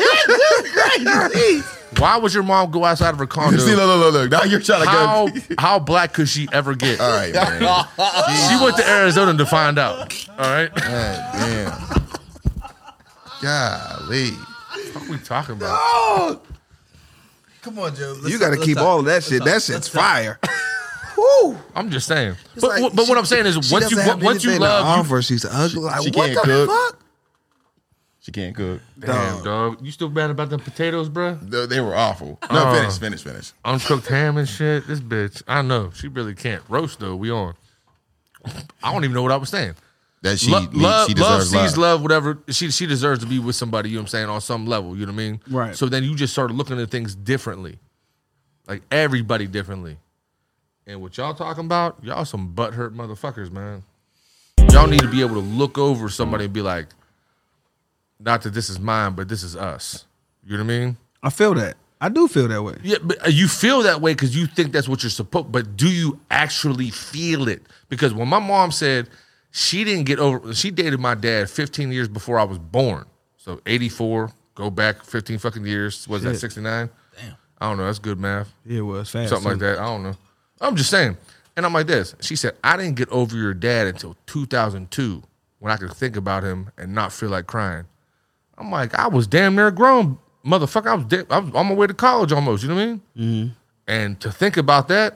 crazy. Why would your mom go outside of her condo? See, look, look, look, look. Now you're trying to How go. how black could she ever get? All right, man. She went to Arizona to find out. All right, God damn. Golly. what are we talking about? Come on, Joe. You got to keep all of that shit. That shit's fire. Woo. I'm just saying. But, like but she- what I'm saying is, She once you doesn't have once you anything to love, you, offer, she's ugly. Like, she what can't the cook. fuck? She can't cook. damn dog, you still mad about the potatoes, bro? They, they were awful. No, Uh. finish, finish, finish. Uncooked ham and shit. This bitch, I know she really can't roast though. We on. I don't even know what I was saying. That she, Lo- needs- love, she love deserves sees love. love, whatever. She she deserves to be with somebody. You know what I'm saying, on some level. You know what I mean? Right. So then you just start looking at things differently, like everybody differently. And what y'all talking about? Y'all some butthurt motherfuckers, man. Y'all need to be able to look over somebody and be like, not that this is mine, but this is us. You know what I mean? I feel that. I do feel that way. Yeah, but you feel that way because you think that's what you're supposed. But do you actually feel it? Because when my mom said she didn't get over, she dated my dad fifteen years before I was born. So eighty-four, go back fifteen fucking years. Was that Shit. sixty-nine? Damn. I don't know. That's good math. Yeah, it was fast. Something like too. that. I don't know. I'm just saying. And I'm like this. She said, I didn't get over your dad until two thousand two when I could think about him and not feel like crying. I'm like, I was damn near grown, motherfucker. I was, da- I was on my way to college almost. You know what I mean? Mm-hmm. And to think about that,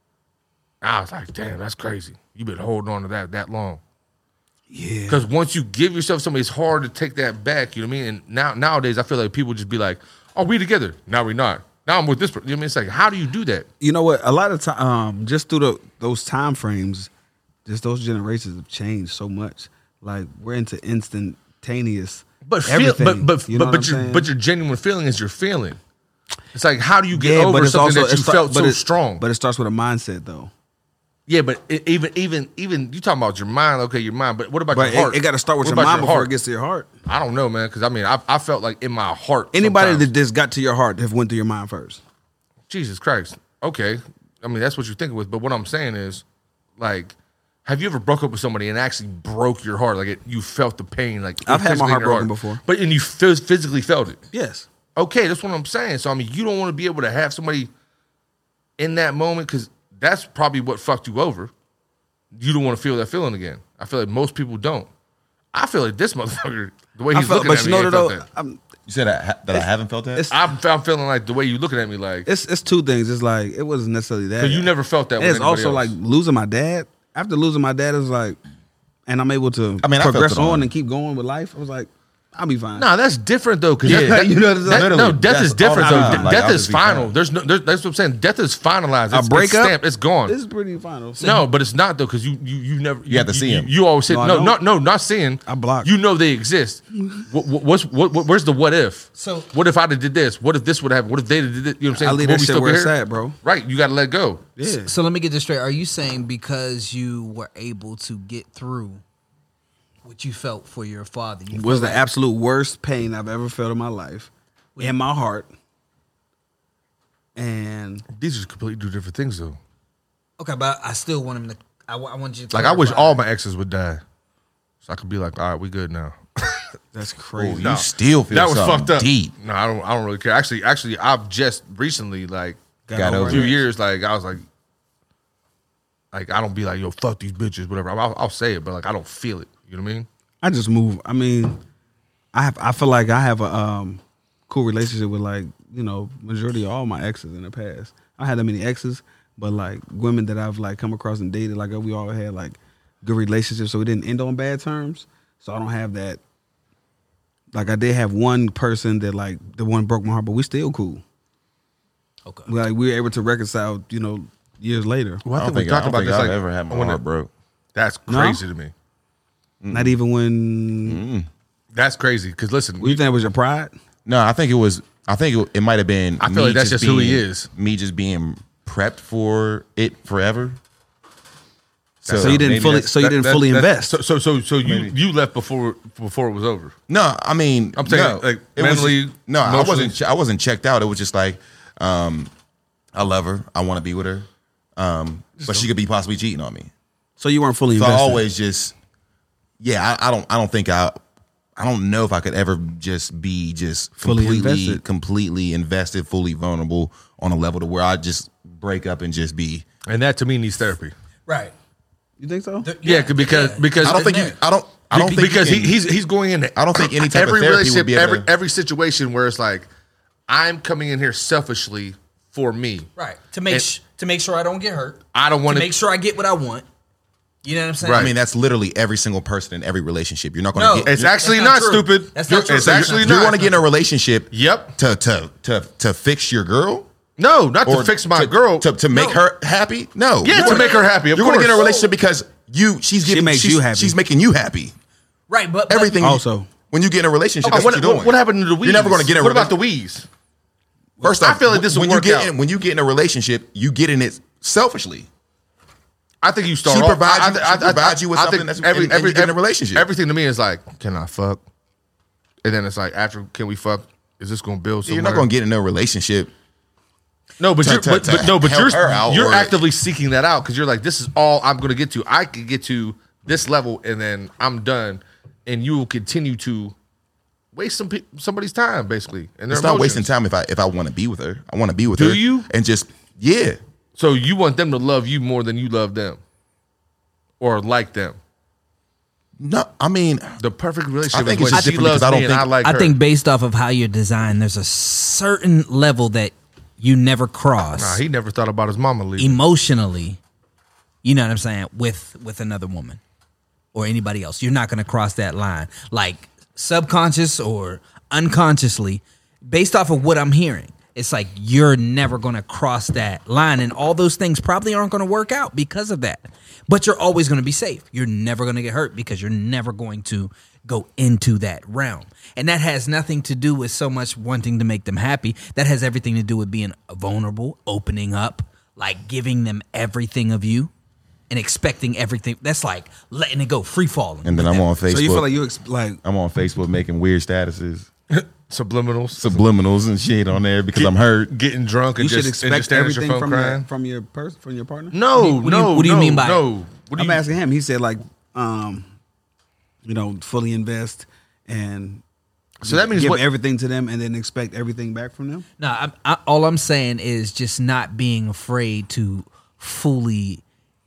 I was like, damn, that's crazy. You've been holding on to that that long. Yeah. Because once you give yourself something, it's hard to take that back. You know what I mean? And now nowadays, I feel like people just be like, oh, we together. Now we're not. Now I'm with this person. You know what I mean? It's like, how do you do that? You know what? A lot of time, um, just through the, those time frames, just those generations have changed so much. Like we're into instantaneous. But feel, everything. but but You know but, what but I'm your saying? but your genuine feeling is your feeling. It's like, how do you get Yeah, but over it's something also- that it you start- felt but so it- strong? But it starts with a mindset, though. Yeah, but it, even even even you talking about your mind? Okay, your mind. But what about But your heart? it, it got to start with What your about mind before heart? it gets to your heart. I don't know, man. Because I mean, I I felt like in my heart. Anybody sometimes- that just got to your heart have went through your mind first. Jesus Christ. Okay, I mean that's what you're thinking with. But what I'm saying is, like, Have you ever broke up with somebody and actually broke your heart? Like it, you felt the pain. Like I've had my physically in heart your broken before. but and you phys- physically felt it. Yes. Okay, that's what I'm saying. So I mean, you don't want to be able to have somebody in that moment because that's probably what fucked you over. You don't want to feel that feeling again. I feel like most people don't. I feel like this motherfucker, the way I he's felt, looking but at you me, know ain't though, felt that. I'm, You said I, ha- that I haven't felt that? it's I'm, I'm feeling like the way you looking at me, like it's it's two things. It's like it wasn't necessarily that. because you never felt that. And with it's anybody also else. like losing my dad. After losing my dad, it was like, and I'm able to I mean, I felt progress it on- on and keep going with life. I was like, I'll be fine. No, that's different though. Because Yeah. that, You know what I'm saying? that- no, Literally, death that's is different all the though. time. Like, Death I'll is just be final. fine. There's no. There's, that's what I'm saying. Death is finalized. A It's, breakup, it's stamped. It's gone. This is pretty final. No, but it's not though because you you you never you, have to see you, 'em. You always say No, I no, don't. no, no, not seeing. I block. You know they exist. what, what, what's what, what? Where's the what if? So- what if I'd have did this? What if this would have happened? What if they did it? You know what I'm saying? I leave Will that we shit still where be it's here? at, bro. Right, you got to let go. Yeah. So let me get this straight. Are you saying because you were able to get through what you felt for your father, you Was feel the like- absolute worst pain I've ever felt in my life, in my heart, and These are completely two different things though. Okay, but I still want him to. I, wa- I want you to Like I wish clarify. all my exes would die, so I could be like, all right, we good now. that's Oh, crazy. you still feel that was something fucked up. deep. No, I don't. I don't really care. Actually, actually, I've just recently like Got a over few it. years. Like I was like, like I don't be like, yo, fuck these bitches, whatever. I'll, I'll say it, but like I don't feel it. You know what I mean? I just move. I mean, I have. I feel like I have a um, cool relationship with like you know majority of all my exes in the past. I had that many exes, but like women that I've like come across and dated, like we all had like good relationships, so we didn't end on bad terms. So I don't have that. Like I did have one person that like the one broke my heart, but we still cool. Okay. Like we were able to reconcile, you know, years later. Well, I don't think, I don't think I've ever had my when heart it- broke. That's No? crazy to me. Not even when. That's crazy. Because listen, You think it was your pride? No, I think it was. I think it, it might have been. I feel me like that's just who he being- is. Me just being prepped for it forever. So you didn't maybe fully. that's- So you that- didn't that- fully that's- invest. So, so, so, so you Maybe. you left before before it was over. No, I mean, I'm saying, no, like, it was mentally, just- no, I emotionally. wasn't. che- I wasn't checked out. It was just like, um, I love her. I want to be with her, um, but she could be possibly cheating on me. So you weren't fully So I invested. always just, yeah, I, I don't, I don't think I, I don't know if I could ever just be just Fully completely, invested. completely invested, fully vulnerable on a level to where I just break up and just be. And that to me needs therapy. Right. You think so? The- Yeah, because yeah. because I don't think you. I don't. I don't Be- think because you he, can- he's he's going into I don't think any type of every therapy would relationship, be able every to- every situation where it's like I'm coming in here selfishly for me. Right. To make And- sh- to make sure I don't get hurt. I don't To want make sure I get what I want. You know what I'm saying? I mean, that's literally every single person in every relationship. You're not going to No. get. It's actually That's not, not true. stupid. That's not true. It's So you're- actually you not. want to get in a relationship. Yep. To to to to fix your girl. No, not Or to fix my to, girl. to, to make No. her happy. No, Yeah, You're to gonna- make her happy, of you're going to get in a course. relationship because you she's giving makes she's, you happy. She's making you happy. right, but, but Everything Also. when you get in a relationship, Oh, that's what, what, you're doing. what happened to the Wheeze? You're never going to get in a What about the relationship. Wheeze? First I off, feel like this will when work you get out. in, when you get in a relationship, you get in it selfishly. I think you start She off. provides I, you- I, she I, provides you with I something think that's- every, and- and every, you get in a every- relationship. Everything to me is like, can I fuck? And then it's like, after, can we fuck? Is this going to build somewhere? You're not going to get in a relationship. No, but to- you're, to- but, to but no, but help you're her out you're or- actively seeking that out because you're like, this is all I'm going to get to. I could get to this level and then I'm done, and you will continue to waste some pe- somebody's time basically. And their It's not wasting emotions. time if I if I want to be with her. I want to be with Do her. you? And just yeah. So you want them to love you more than you love them, or like them. No, I mean, The perfect relationship I think is it's when just she different loves because I me don't and think- I like I her. think based off of how you're designed, there's a certain level that you never cross Nah, he never thought about his mama leaving. emotionally. You know what I'm saying? With with another woman or anybody else, you're not going to cross that line, like subconscious or unconsciously, based off of what I'm hearing. It's like you're never going to cross that line, and all those things probably aren't going to work out because of that. But you're always going to be safe. You're never going to get hurt because you're never going to go into that realm. And that has nothing to do with so much wanting to make them happy. That has everything to do with being vulnerable, opening up, like giving them everything of you and expecting everything. That's like letting it go, free falling. and then I'm on Facebook. So you feel like you ex- like I'm on Facebook making weird statuses, Subliminals, subliminals and shit on there because I'm hurt. getting drunk and you should just, and expect just staring at your everything phone from crying. your from your person from your partner. No, What do you- no, what do you no, mean by- no? What do I'm you, asking him. He said like, um, you know, fully invest and So that means give what- everything to them and then expect everything back from them. No, I, I, all I'm saying is just not being afraid to fully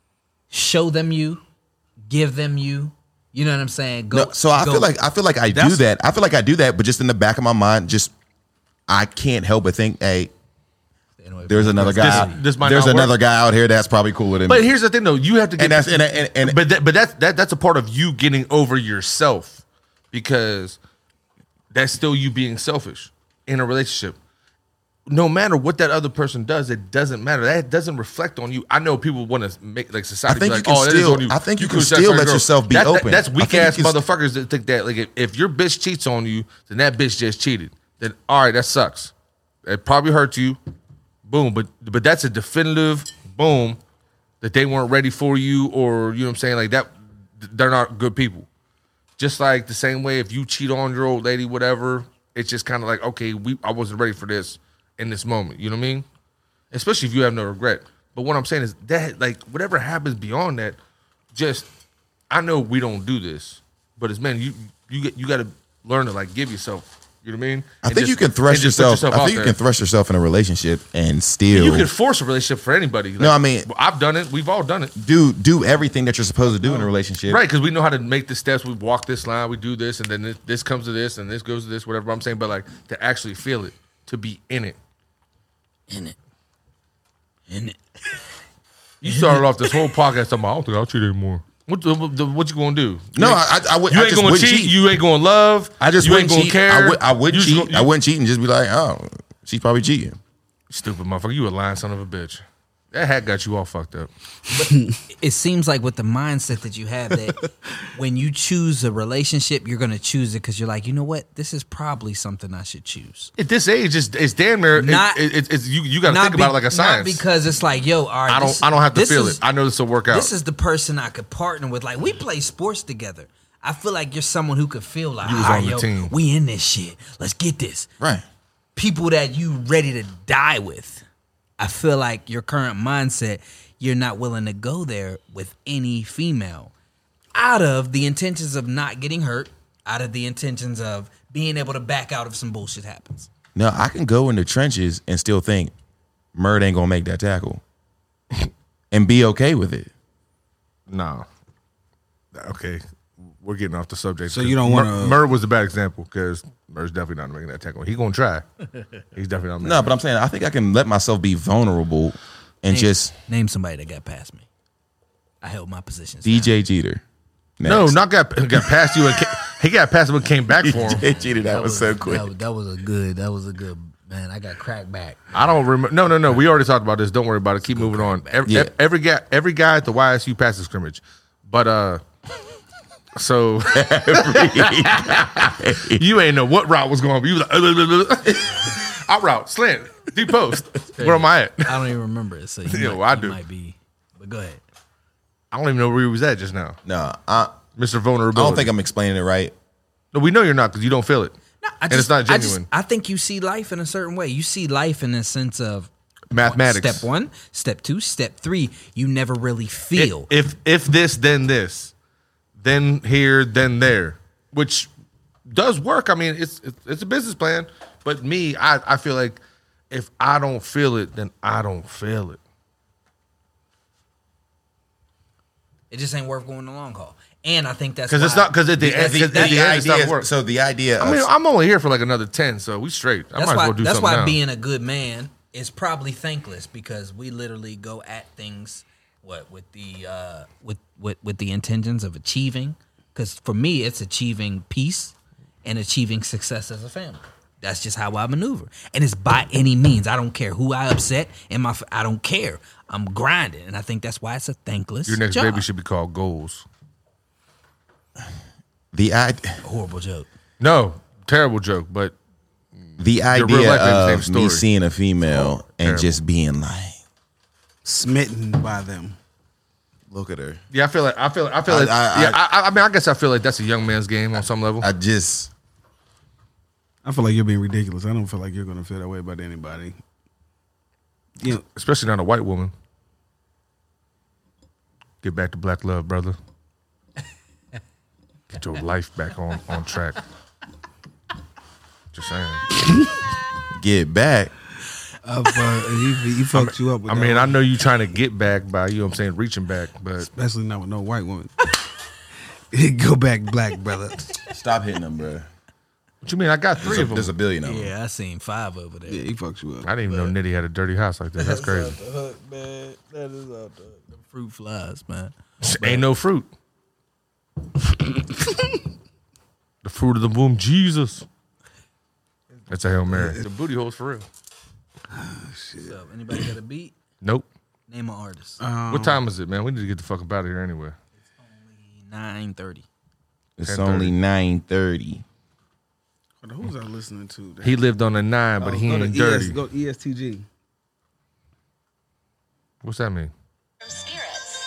show them you, give them you. You know what I'm saying? Go. No, so I go- feel like I feel like I do That's- that. I feel like I do that, but just in the back of my mind, just I can't help but think, hey, Anyway, there's another guy. This- out- this might there's not work. another guy out here that's probably cooler than But me. here's the thing, though. You have to get. And that's and, and, and but that, but that's that that's a part of you getting over yourself, because that's still you being selfish in a relationship. No matter what that other person does, it doesn't matter. That doesn't reflect on you. I know people want to make like society. I think be you like, can oh, that is still- on you. I think you can could still sex let with a girl. yourself be That- that- open. That's I weak think you ass can s- motherfuckers that think that like if, if your bitch cheats on you, then that bitch just cheated. Then all right, that sucks. It probably hurt you. Boom, but but that's a definitive boom that they weren't ready for you, or you know what I'm saying, like that. They're not good people. Just like the same way if you cheat on your old lady, whatever, it's just kind of like, okay, we I wasn't ready for this in this moment. You know what I mean? Especially if you have no regret. But what I'm saying is that, like, whatever happens beyond that, just I know we don't do this, but it's man, you you get you got to learn to like give yourself. You know what I mean? I And think just- you can and thrust just put yourself. I out think you there. can thrust yourself in a relationship and still You can force a relationship for anybody. No, I mean- I've done it. We've all done it. do do everything that you're supposed to do in a relationship. Right, because we know how to make the steps. We walk this line, we do this, and then this, this comes to this, and this goes to this, whatever I'm saying. But like to actually feel it, to be in it. in it, in it. You started off this whole podcast talking about, I don't think I'll cheat anymore. What, the, what, the- what you gonna do? No, You I, I, would. you I ain't just gonna wouldn't cheat, cheat. You ain't gonna love. I just you wouldn't ain't cheat. gonna care. I would. I would You just cheat. gonna- I wouldn't cheat and just be like, oh, she's probably cheating. Stupid motherfucker. You a lying son of a bitch. That hat got you all fucked up. It seems like with the mindset that you have that when you choose a relationship, you're going to choose it because you're like, you know what? This is probably something I should choose. At this age, it's, it's damn near. Not- it, it, it's you. You got to Not think about be- it like a science. Not because it's like, yo, all right. I don't. this- I don't have to this feel is- it. I know this will work out. This is the person I could partner with. Like we play sports together. I feel like you're someone who could feel like, You was all right, on the yo, team. we in this shit. Let's get this. Right. People that you ready to die with. I feel like your current mindset, you're not willing to go there with any female out of the intentions of not getting hurt, out of the intentions of being able to back out if some bullshit happens. Now I can go in the trenches and still think Murd ain't gonna make that tackle, and be okay with it. No. Okay. We're getting off the subject. So you don't wanna- Murr was a bad example because Murr's definitely not making that tackle. He's gonna try. He's definitely not making No, but I'm saying I think I can let myself be vulnerable and Name, just name somebody that got past me. I held my positions. D J Jeter. No, Next. not got got past you and ca- he got past him and came back for him. D J Jeter. That, was so quick. That, was- that was a good. That was a good man. I got cracked back. I don't remember. No, no, no. We already talked about this. Don't worry about it. Keep moving on. Every, Yeah. every guy, every guy at the Y S U passes scrimmage, but uh, so you ain't know what route was going. You was like, uh, out route, slant, deep post. Where am I at? I don't even remember it. So you, Yeah, might, well, I you do. might be. But go ahead. I don't even know where he was at just now, No, I, Mister I Vulnerability. don't think I'm explaining it right. No, we know you're not because you don't feel it. No, I And it's not I just- genuine. I think you see life in a certain way. You see life in a sense of Mathematics. Step one, step two, step three. You never really If, feel. if if this, then this, then here, then there, which does work. I mean, it's it's, it's a business plan. But me, I, I feel like if I don't feel it, then I don't feel it. It just ain't worth going the long haul. And I think that's Because it's why- not because at the, end, The, at the, end it's not idea, work. so the idea. I mean, of, I'm only here for like another ten, so we straight. I That's might as why. well do That's something why now. being a good man is probably thankless because we literally go at things what with the uh, with with with the intentions of achieving. Because for me, it's achieving peace and achieving success as a family. That's just how I maneuver, and it's by any means. I don't care who I upset, and my I don't care. I'm grinding, and I think that's why it's a thankless. Your next job. baby should be called Goals. the idea, Horrible joke. No, terrible joke, but the real idea life baby's same of story. me seeing a female and terrible. just being like, Smitten by them. look at her. yeah, I feel like I feel like, I feel I- like I- yeah. I, I mean, I guess I feel like that's a young man's game on some level. I just I feel like you're being ridiculous. I don't feel like you're gonna feel that way about anybody. You know, Especially not a white woman. Get back to black love, brother. Get your life back on, on track. Just saying. Get back. Uh, but he, he fucked you up with I that mean, one. I know you trying to get back by, you know what I'm saying, reaching back, but Especially not with no white woman. Go back black, brother. Stop hitting them, bro. what you mean? I got three There's a, of them. there's a billion of them. Yeah, I seen five over there. Yeah, he fucked you up. I didn't even know Nitty had a dirty house like that. That's crazy. The hook, man. That is out the, the fruit flies, man. Ain't no fruit. The fruit of the womb, Jesus. That's a Hail Mary. The booty holes for real. What's up? Anybody got a beat? Nope. Name an artist. Um, What time is it, man? We need to get the fuck up out of here anyway. Nine thirty. It's ten thirty. only nine thirty. Hold on, who's I listening to? He lived on a nine, but Oh, he go to ain't E S, dirty. Go to E S T G. What's that mean? From spirits.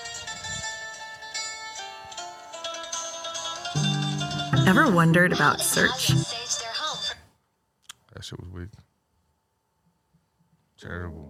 Ever wondered about search? Stage their home for That shit was weak. Terrible.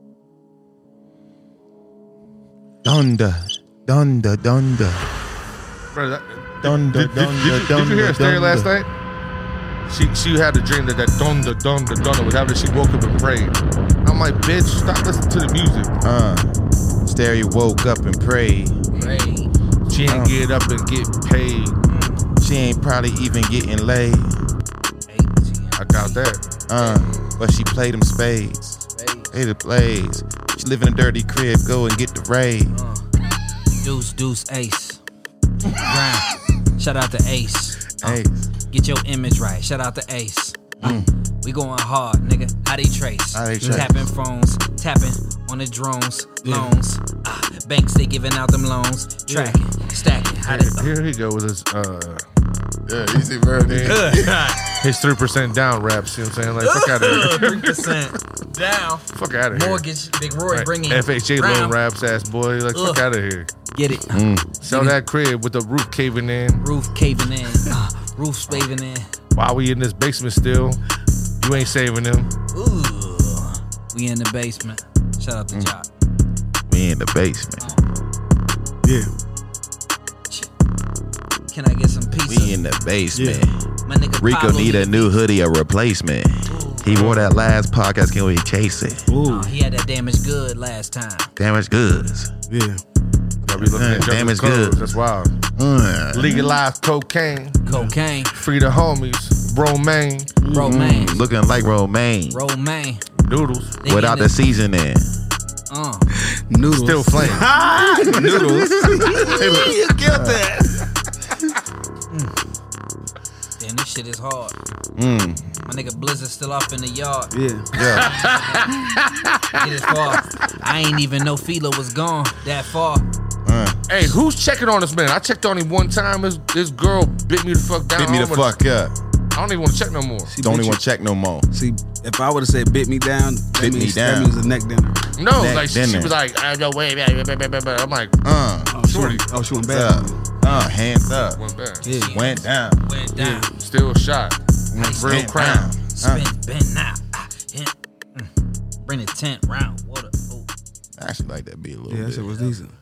Donda. Donda. Donda. Bro, that, Donda. did, did, did, you, Donda. did you hear her story Donda. last night? She she had a dream that that donda donda donda was happening. She woke up and prayed. I'm like, bitch, stop listening to the music. Uh, Stereo woke up and prayed. Ray. She ain't get up and get paid. She ain't probably even getting laid. I doubt that. Uh, but she played them spades. Hey, the plays. She live in a dirty crib. Go and get the raid. Uh, deuce, deuce, ace. Brown. Shout out to Ace. Uh, Hey, Get your image right. Shout out to Ace. Uh, we going hard, nigga. How they trace? How they trace? Tapping phones, tapping on the drones, loans. Ah, banks, they giving out them loans. Tracking, stacking. How they. Here he go with his uh yeah, easy Verdi. his three percent down raps. You know what I'm saying? Like fuck out of here. Three percent down. Fuck out of here. Mortgage, Big Roy Like, bringing F H A loan round. raps, ass boy. Like fuck Ugh. out of here. Get it? Sell that crib with the roof caving in. Roof caving in. Uh, roof spaving in. While we in this basement still, you ain't saving them. Ooh, we in the basement. Shout out to Jock. We in the basement. Yeah. Can I get some pizza? We in the basement. My nigga Rico Pablo need a new hoodie, a replacement. He wore that last podcast. Can we chase it? Ooh. Uh, he had that damaged good last time. Damaged goods. Yeah. Y'all be looking at Damn, Judge's it's codes. good. That's wild. Uh, Legalize cocaine. Cocaine, Free the homies. Romaine. romaine, looking like romaine romaine. Noodles. They without in the seasoning. Uh, Noodles. Still flame. Noodles. You killed that. damn, this shit is hard. Mm. My nigga Blizzard still off in the yard. Yeah. Yeah. Get as far. I ain't even know Philo was gone that far. Uh, Hey, who's checking on this man? I checked on him one time. His, this girl bit me the fuck down. Hit me I the don't wanna- fuck up. I don't even want to check no more. She Don't bit even you- want to check no more. See, if I would have said bit me down, that Bit me means, down. that means a neck dinner. No, Neck like she, she dinner. was like, I know, wait, wait, wait, wait, wait, wait. I'm like, Uh, Oh, she Shorty. went, oh, she went what's bad. up? Uh, hands up. went back. Yeah. Went down. Went down. Still shot. Nice. Real Went crown. down. Spin, bend now. Ah, yeah. Mm. Bring the tent round. Water. Oh. I actually like that beat a little Yeah, that bit. shit was decent.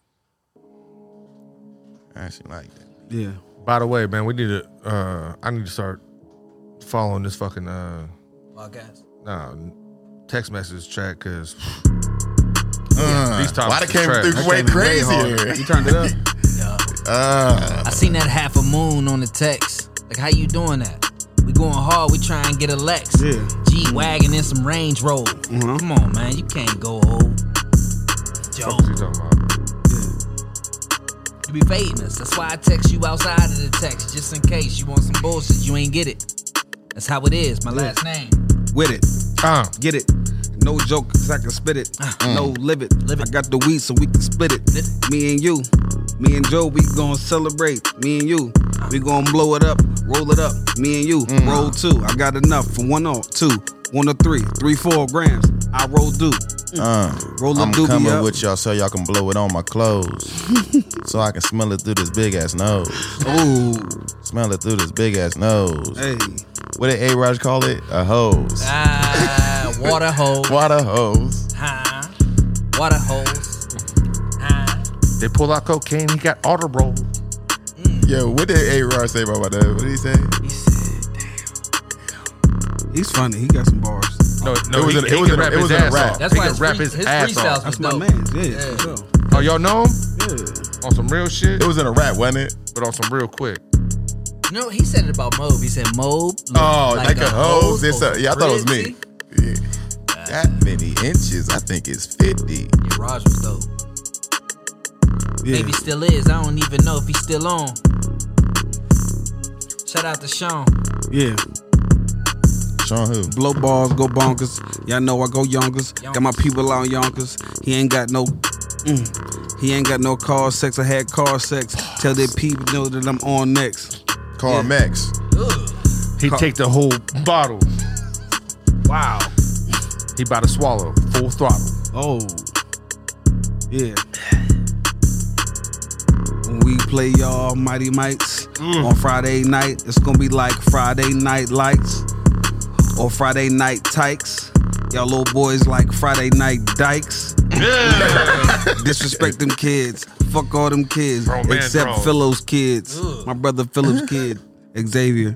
I actually like that. Yeah. By the way, man, we need to. Uh, I need to start following this fucking uh, Podcast. nah, text message track because Uh, these topics why they is came trash. through That way Came in way crazier? harder. You turned it up. Yeah. Uh, I seen that half a moon on the text. Like, how you doing that? We going hard. We try and get a Lex. Yeah. G wagon and some Range Rover. Mhm. Come on, man. You can't go old. Joe, What you talking about? you be fading us. That's why I text you outside of the text, just in case you want some bullshit. You ain't get it. That's how it is. My last name. With it. Uh, Get it. No joke, cause I can spit it. No, live it. Live it. I got the weed so we can split it. Live it. Me and you. Me and Joe, we gon' celebrate. Me and you. We gon' blow it up, roll it up. Me and you. Roll two. I got enough for one or two. One or three. Three, four grams. I roll do. uh, Roll a I'm doobie coming up. with y'all so y'all can blow it on my clothes. So I can smell it through this big ass nose. Ooh. Smell it through this big ass nose. Hey. What did A-Raj call it? A hose. Ah, water hose. Water hose. Huh? Water hose. Huh? They pull out cocaine. He got auto roll. Yo, what did A-Rod say about that? What did he say? He said, damn. He's funny. He got some bars. No, no, It was he, in- he it was can in a- rap it his was in a ass rap. off. That's he why can his rap free- his, his ass freestyles off. was That's my dope. man. Yeah, Yeah. for sure. Oh, y'all know him? Yeah. On some real shit, It was in a rap, wasn't it? but on some real quick. You know, he said it about Mob. He said Mob. looked Oh, like, a hose. This, over uh, yeah, I thought it was me. Brizzy. Yeah. That many inches, I think it's fifty. Yeah, Raj was dope. Yeah. Maybe still is. I don't even know if he's still on. Shout out to Sean. Yeah. Sean who? Blow balls, go bonkers. Y'all know I go yonkers. Got my people out yonkers. He ain't got no. Mm, he ain't got no car sex. I had car sex. Tell their people know that I'm on next. Carl Max. He take the whole bottle. Wow. He about to swallow full throttle. Oh. Yeah. When we play y'all Mighty Mites on Friday night, it's gonna be like Friday Night Lights or Friday Night Tykes. Y'all little boys like Friday Night Dykes. Disrespect them kids. Fuck all them kids. Bro, man, except bro. Philo's kids. Ugh. My brother Philip's kid. Xavier.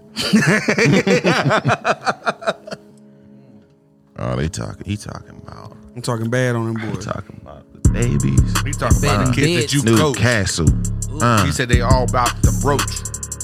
Oh, they talking. He talking about. I'm talking bad on them boys. Talking about the babies. He talking about the Bed kids and that you beds. coach. Newcastle. Uh, He said they all about the roach.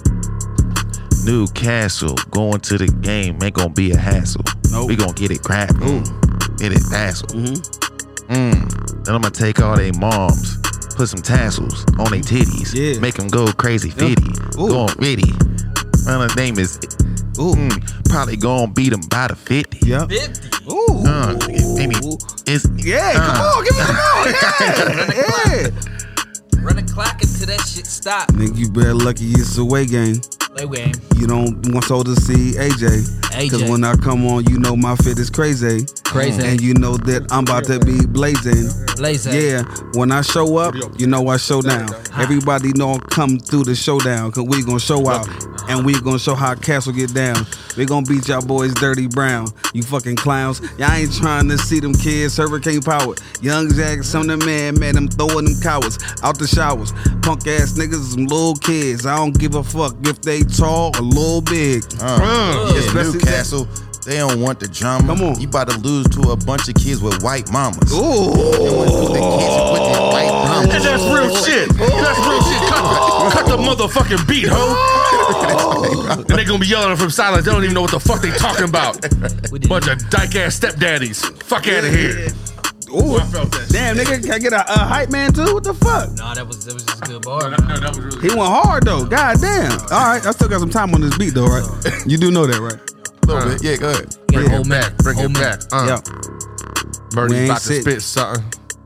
Newcastle going to the game ain't gonna be a hassle. Nope. We gonna get it cracking. Get it tassel. Mm-hmm. Mm. Then I'm gonna take all they moms, put some tassels on their titties, Yeah. make them go crazy fitty, Ooh. go on fitty. Well, his name is Ooh. mm, probably gonna beat him by the fifty. Yep. fifty. Ooh. Uh, maybe it's Yeah, uh, come on, give me some more. Yeah, yeah. Run the clock until that shit stop. Nigga, you better lucky it's a away game. Wait, wait. You don't want so to see A J. A J. Cause when I come on, you know my fit is crazy. Crazy. And you know that I'm about to be blazing. Blazer. Yeah, when I show up, you know I show down. Everybody know I'm come through the showdown. Cause we gonna show out. And we gonna show how Castle get down. We gonna beat y'all boys dirty brown. You fucking clowns. Y'all ain't trying to see them kids. Hurricane power. Young Jack, some of them man, man, them throwing them cowards out the showers. Punk ass niggas, some little kids. I don't give a fuck if they tall or little big. Uh, yeah, Especially Newcastle. They don't want the drama. Come on. You about to lose to a bunch of kids with white mamas. Ooh. They want to put the kids with their white mamas. And that's real shit. That's real shit. Cut, cut the motherfucking beat, ho. And they gonna be yelling from silence. They don't even know what the fuck they talking about. We did. Bunch of dyke ass stepdaddies. Fuck out of here. Ooh. I felt that. Damn, nigga, can I get a, a hype man too? What the fuck? No, that was that was just a good bar. No, man. that was really He went hard though. God damn. All right, I still got some time on this beat though, right? You do know that, right? A little bit. Yeah, go ahead. You got a Bring whole it minute. back. Bring Whole it minute. back. Uh, Yeah. We Birdie ain't about to sitting. spit something.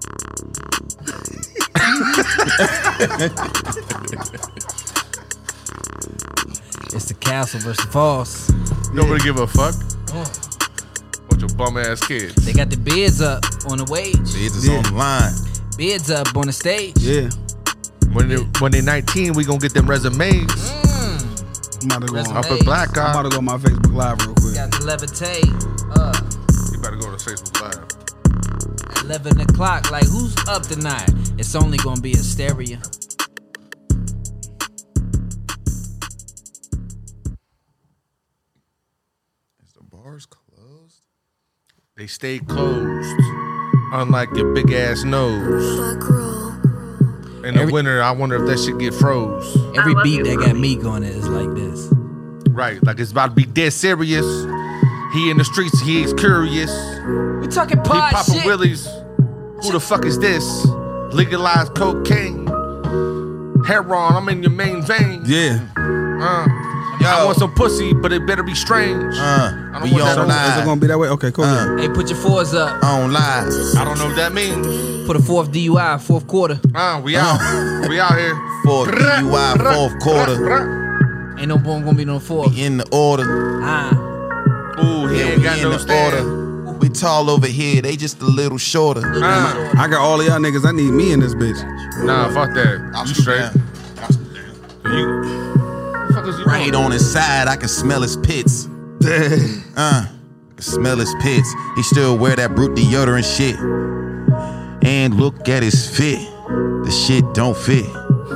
It's the Castle versus Falls. Nobody give a fuck. Bunch of bum ass kids. They got the bids up on the wage. Kids is Yeah. on the line. Bids up on the stage. Yeah. When they when they nineteen, we gonna get them resumes. Mm. I'm about to go on, Resume. Up a black I'm about guy. to go on my Facebook Live real quick. Got the levitate. Uh, You better go to Facebook Live. eleven o'clock. Like, who's up tonight? It's only gonna be a stereo. Is the bars closed? They stay closed. Unlike your big ass nose. In the Every- winter, I wonder if that shit get froze. Every beat that got me going is like this. Right, like it's about to be dead serious. He in the streets, he is curious. We talking He pod popping shit. willies. Who the fuck is this? Legalized cocaine. Heroin, I'm in your main vein. Yeah. Uh, I want some pussy, but it better be strange. Uh, I don't we want that on on- Is it live. gonna be that way? Okay, cool. Uh, Hey, put your fours up. on live. I don't know what that means. Put a fourth D U I, fourth quarter. Uh, we out. We out here. Fourth D U I, fourth quarter. Ain't no boy gonna be no fourth. In the order. Ah, Ooh, he Yeah, ain't we got in no the stand. order. We tall over here. They just a little shorter. Uh, I got all of y'all niggas. I need me in this bitch. nah, fuck that. I'll You scoot straight. down. I'll scoot down. You, fuck is you Right doing? on his side, I can smell his pits. Uh, I can smell his pits. He still wear that brute deodorant shit. And look at his fit. The shit don't fit.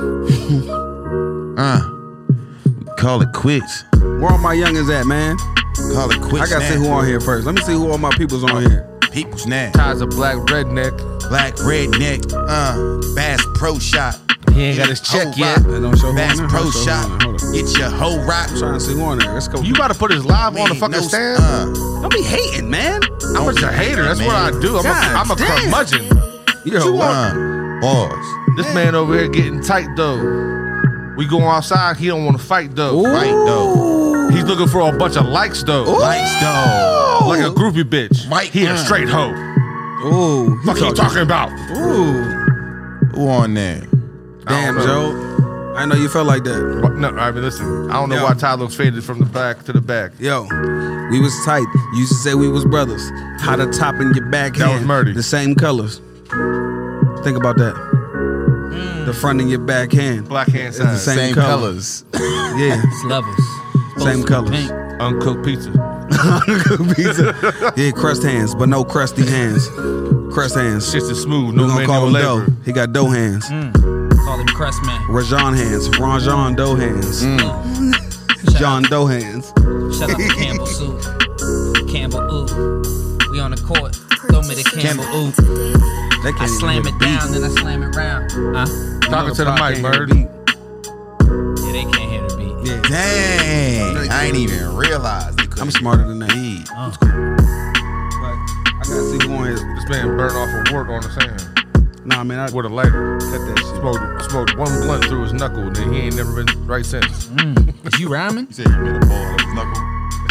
uh, we call it quits. Where all my youngins at, man? Call it quits. I gotta now. see who on here first. Let me see who all my people's on here. People's now. Ties a black redneck. Black redneck. Uh, Bass Pro Shop. He ain't got his check Whole yet. rock. They don't show who Bass on there. Pro Hold on, Shop. hold on, hold on. Get your whole rock. I'm trying to see who on there. Let's go. You about to put his live on the fucking no, stand? Uh, Don't be hating, man. I'm just a hater. That's what I do. I'm God a, I'm a damn. curmudgeon. Yo, what? uh, boys. This man over here getting tight though. We go outside. He don't want to fight though. Right though. He's looking for a bunch of likes though. Lights though. Like a groupie bitch. Right. He a Mm. straight hoe. Ooh, Fuck you talking about? Ooh, Who on there? damn, I don't know. Joe. I know you felt like that. What- No, I mean listen. I don't know Yo. why Ty looks faded from the back to the back. Yo, we was tight. You used to say we was brothers. How the top and your back That hand, was Murdy. the same colors. Think about that. The front and your back hand. Black hand It's the side. same, Same color. colors. Yeah, It's levels. Same Supposed to be colors. pink. Uncooked pizza. Pizza. Yeah, crust hands, but no crusty hands. Crust hands. Shit's is smooth. We No gonna call manual him labor. dough. He got dough hands. Call him Crest Man. Rajon hands. Rajon dough hands. John dough hands. Shout out to Campbell Soup. Campbell Ooh. We on the court. Throw me the Campbell Ooh. They I can't slam even it hit a beat. down, then I slam it round. Huh? Talking to the Pop mic, can't hit a Bird. beat. Yeah, they can't hear the beat. Yeah. Dang. I ain't even realized they couldn't I'm smarter than that. beat. But I gotta see who on here. This man burned off a wart on the sand Nah, man, I with a lighter. cut that shit. Smoked, smoked one blunt through his knuckle, and then he ain't never been right since. Is you rhyming? You said you made a ball of his knuckle.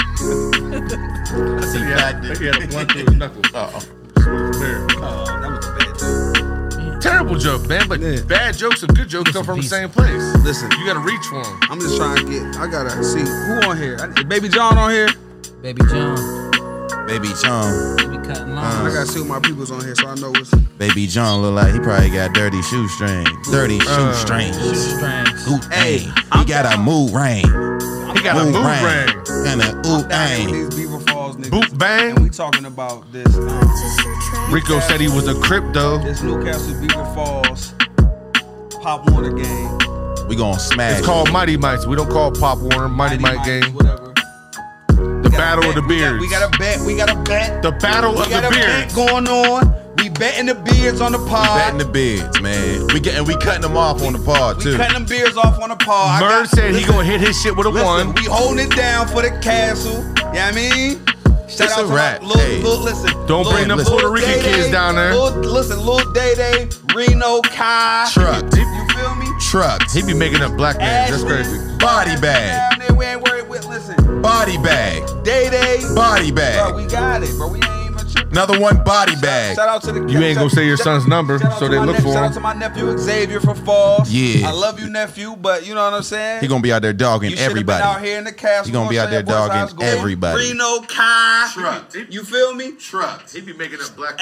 See, He had, he had a blunt through his knuckle. Uh-oh. Smoked from there. Oh, that was a bad joke. Terrible joke, man. But Yeah. bad jokes and good jokes come from the same place. Listen, You gotta reach for them. I'm just trying to get. I gotta see who on here. I, Baby John on here. Baby John. Baby John. We cutting I lines. gotta see who my people's on here, so I know what's. Baby John look like he probably got dirty shoestrings. Dirty shoestrings. Strings. Ooh, hey, he got a mood ring. He got a Ooh, move ring. ring. And a ooh, Down here ain't. with these Beaver Falls niggas. Boot bang. And we talking about this. Um, Rico said he was a crypto. this Newcastle Beaver Falls Pop Warner game. We gonna smash. It's called Mighty Mites. We don't call Pop Warner Mighty Mite Mites, game. Whatever. The Battle of the We got- Beards. We got a bet. We got a bet. The Battle We of got the a Beards. bet going on. We betting the beards on the pod. Batting the bids, man. We get and we cutting them off on the pod we too. cutting them beers off on the pod. I Murd got- said he listen, gonna hit his shit with a Listen, one. we holding it down for the castle. You know what I mean? Shout It's out a to wrap. my little, Hey. little, listen. Don't little- bring them little Puerto Rican Day kids Day, down there. Little, listen, Lil Day Day, Reno, Kai. Trucked. You feel me? Trucked. He be making up black names. That's Ashley, crazy. Body bag. Down there, we ain't worried with. Listen, Body bag. Day Day. Body Bro, bag. we got it, bro. We ain't even tripping. Another one body bag. Shout out to the. You ain't gonna say your shout- son's number, shout out so to they my look nep- for Shout him. out to my nephew Xavier from Falls. Yeah. I love you, nephew, but you know what I'm saying. He gonna be out there dogging You should have been everybody. out here in the castle. He gonna be Show out there your boys how dogging it's going. everybody. Reno, Kai. Trucked. You feel me? Trucks. He be making up black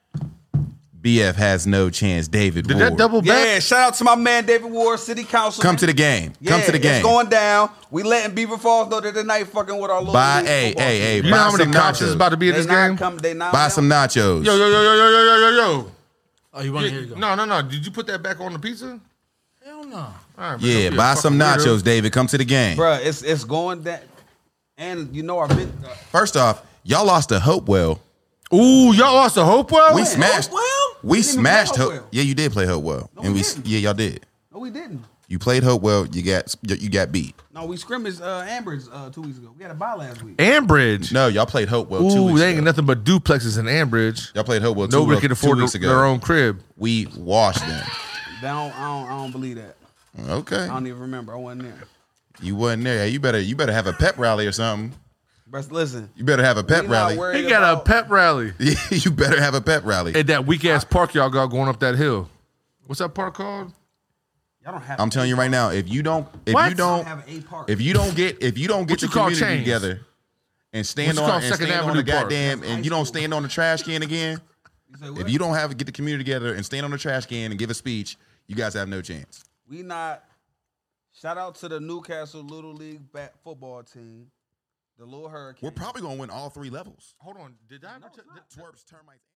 B F has no chance. David Did Ward. that double back? Yeah, shout out to my man David Ward, City Council. Come to the game. Come Yeah, to the game. It's going down. We letting Beaver Falls know that they not fucking with our little. Buy, league hey, football hey, team. hey, You know buy how many some cops is nachos. about to be in They this not game? come. They not. Buy some nachos. Yo, yo, yo, yo, yo, yo, yo, yo, yo. Oh, you want to hear you go? No, no, no. Did you put that back on the pizza? Hell no. All right, man, Yeah, don't be a buy some fucking nachos, weirdo. David. Come to the game. Bruh, it's it's going that. And you know I've been. Uh, First off, y'all lost to Hopewell. Ooh, y'all lost to Hopewell? We smashed. Hopewell? We We didn't even smashed. play Hope. Hopewell. Yeah, you did play Hopewell, No, and we we didn't. yeah y'all did. no, we didn't. You played Hopewell. You got you got beat. No, we scrimmaged uh, Ambridge uh, two weeks ago. We had a bye last week. Ambridge. No, y'all played Hopewell two Ooh, weeks they ain't ago. nothing but duplexes in Ambridge. Y'all played Hopewell two, Nobody weeks- can afford two weeks their ago. their own crib. We washed them. I don't, I don't, I don't believe that. Okay, I don't even remember. I wasn't there. you wasn't there. Hey, you better you better have a pep rally or something. But listen, You better have a pep we not rally. worried He got a about- pep rally You better have a pep rally. at that weak ass park y'all got going up that hill. What's that park called? Y'all don't have. I'm telling you right now, if you don't, if What? you I don't don't, have a park. if you don't get, if you don't get What you the call community chains? together and stand What you on call and Second stand on Avenue the Park? goddamn, and you don't stand on the trash can again. You say what? If you don't have get the community together and stand on the trash can and give a speech, you guys have no chance. We not. Shout out to the Newcastle Little League bat football team, the Little Hurricanes. We're probably gonna win all three levels. Hold on. Did I? Twerps, termites.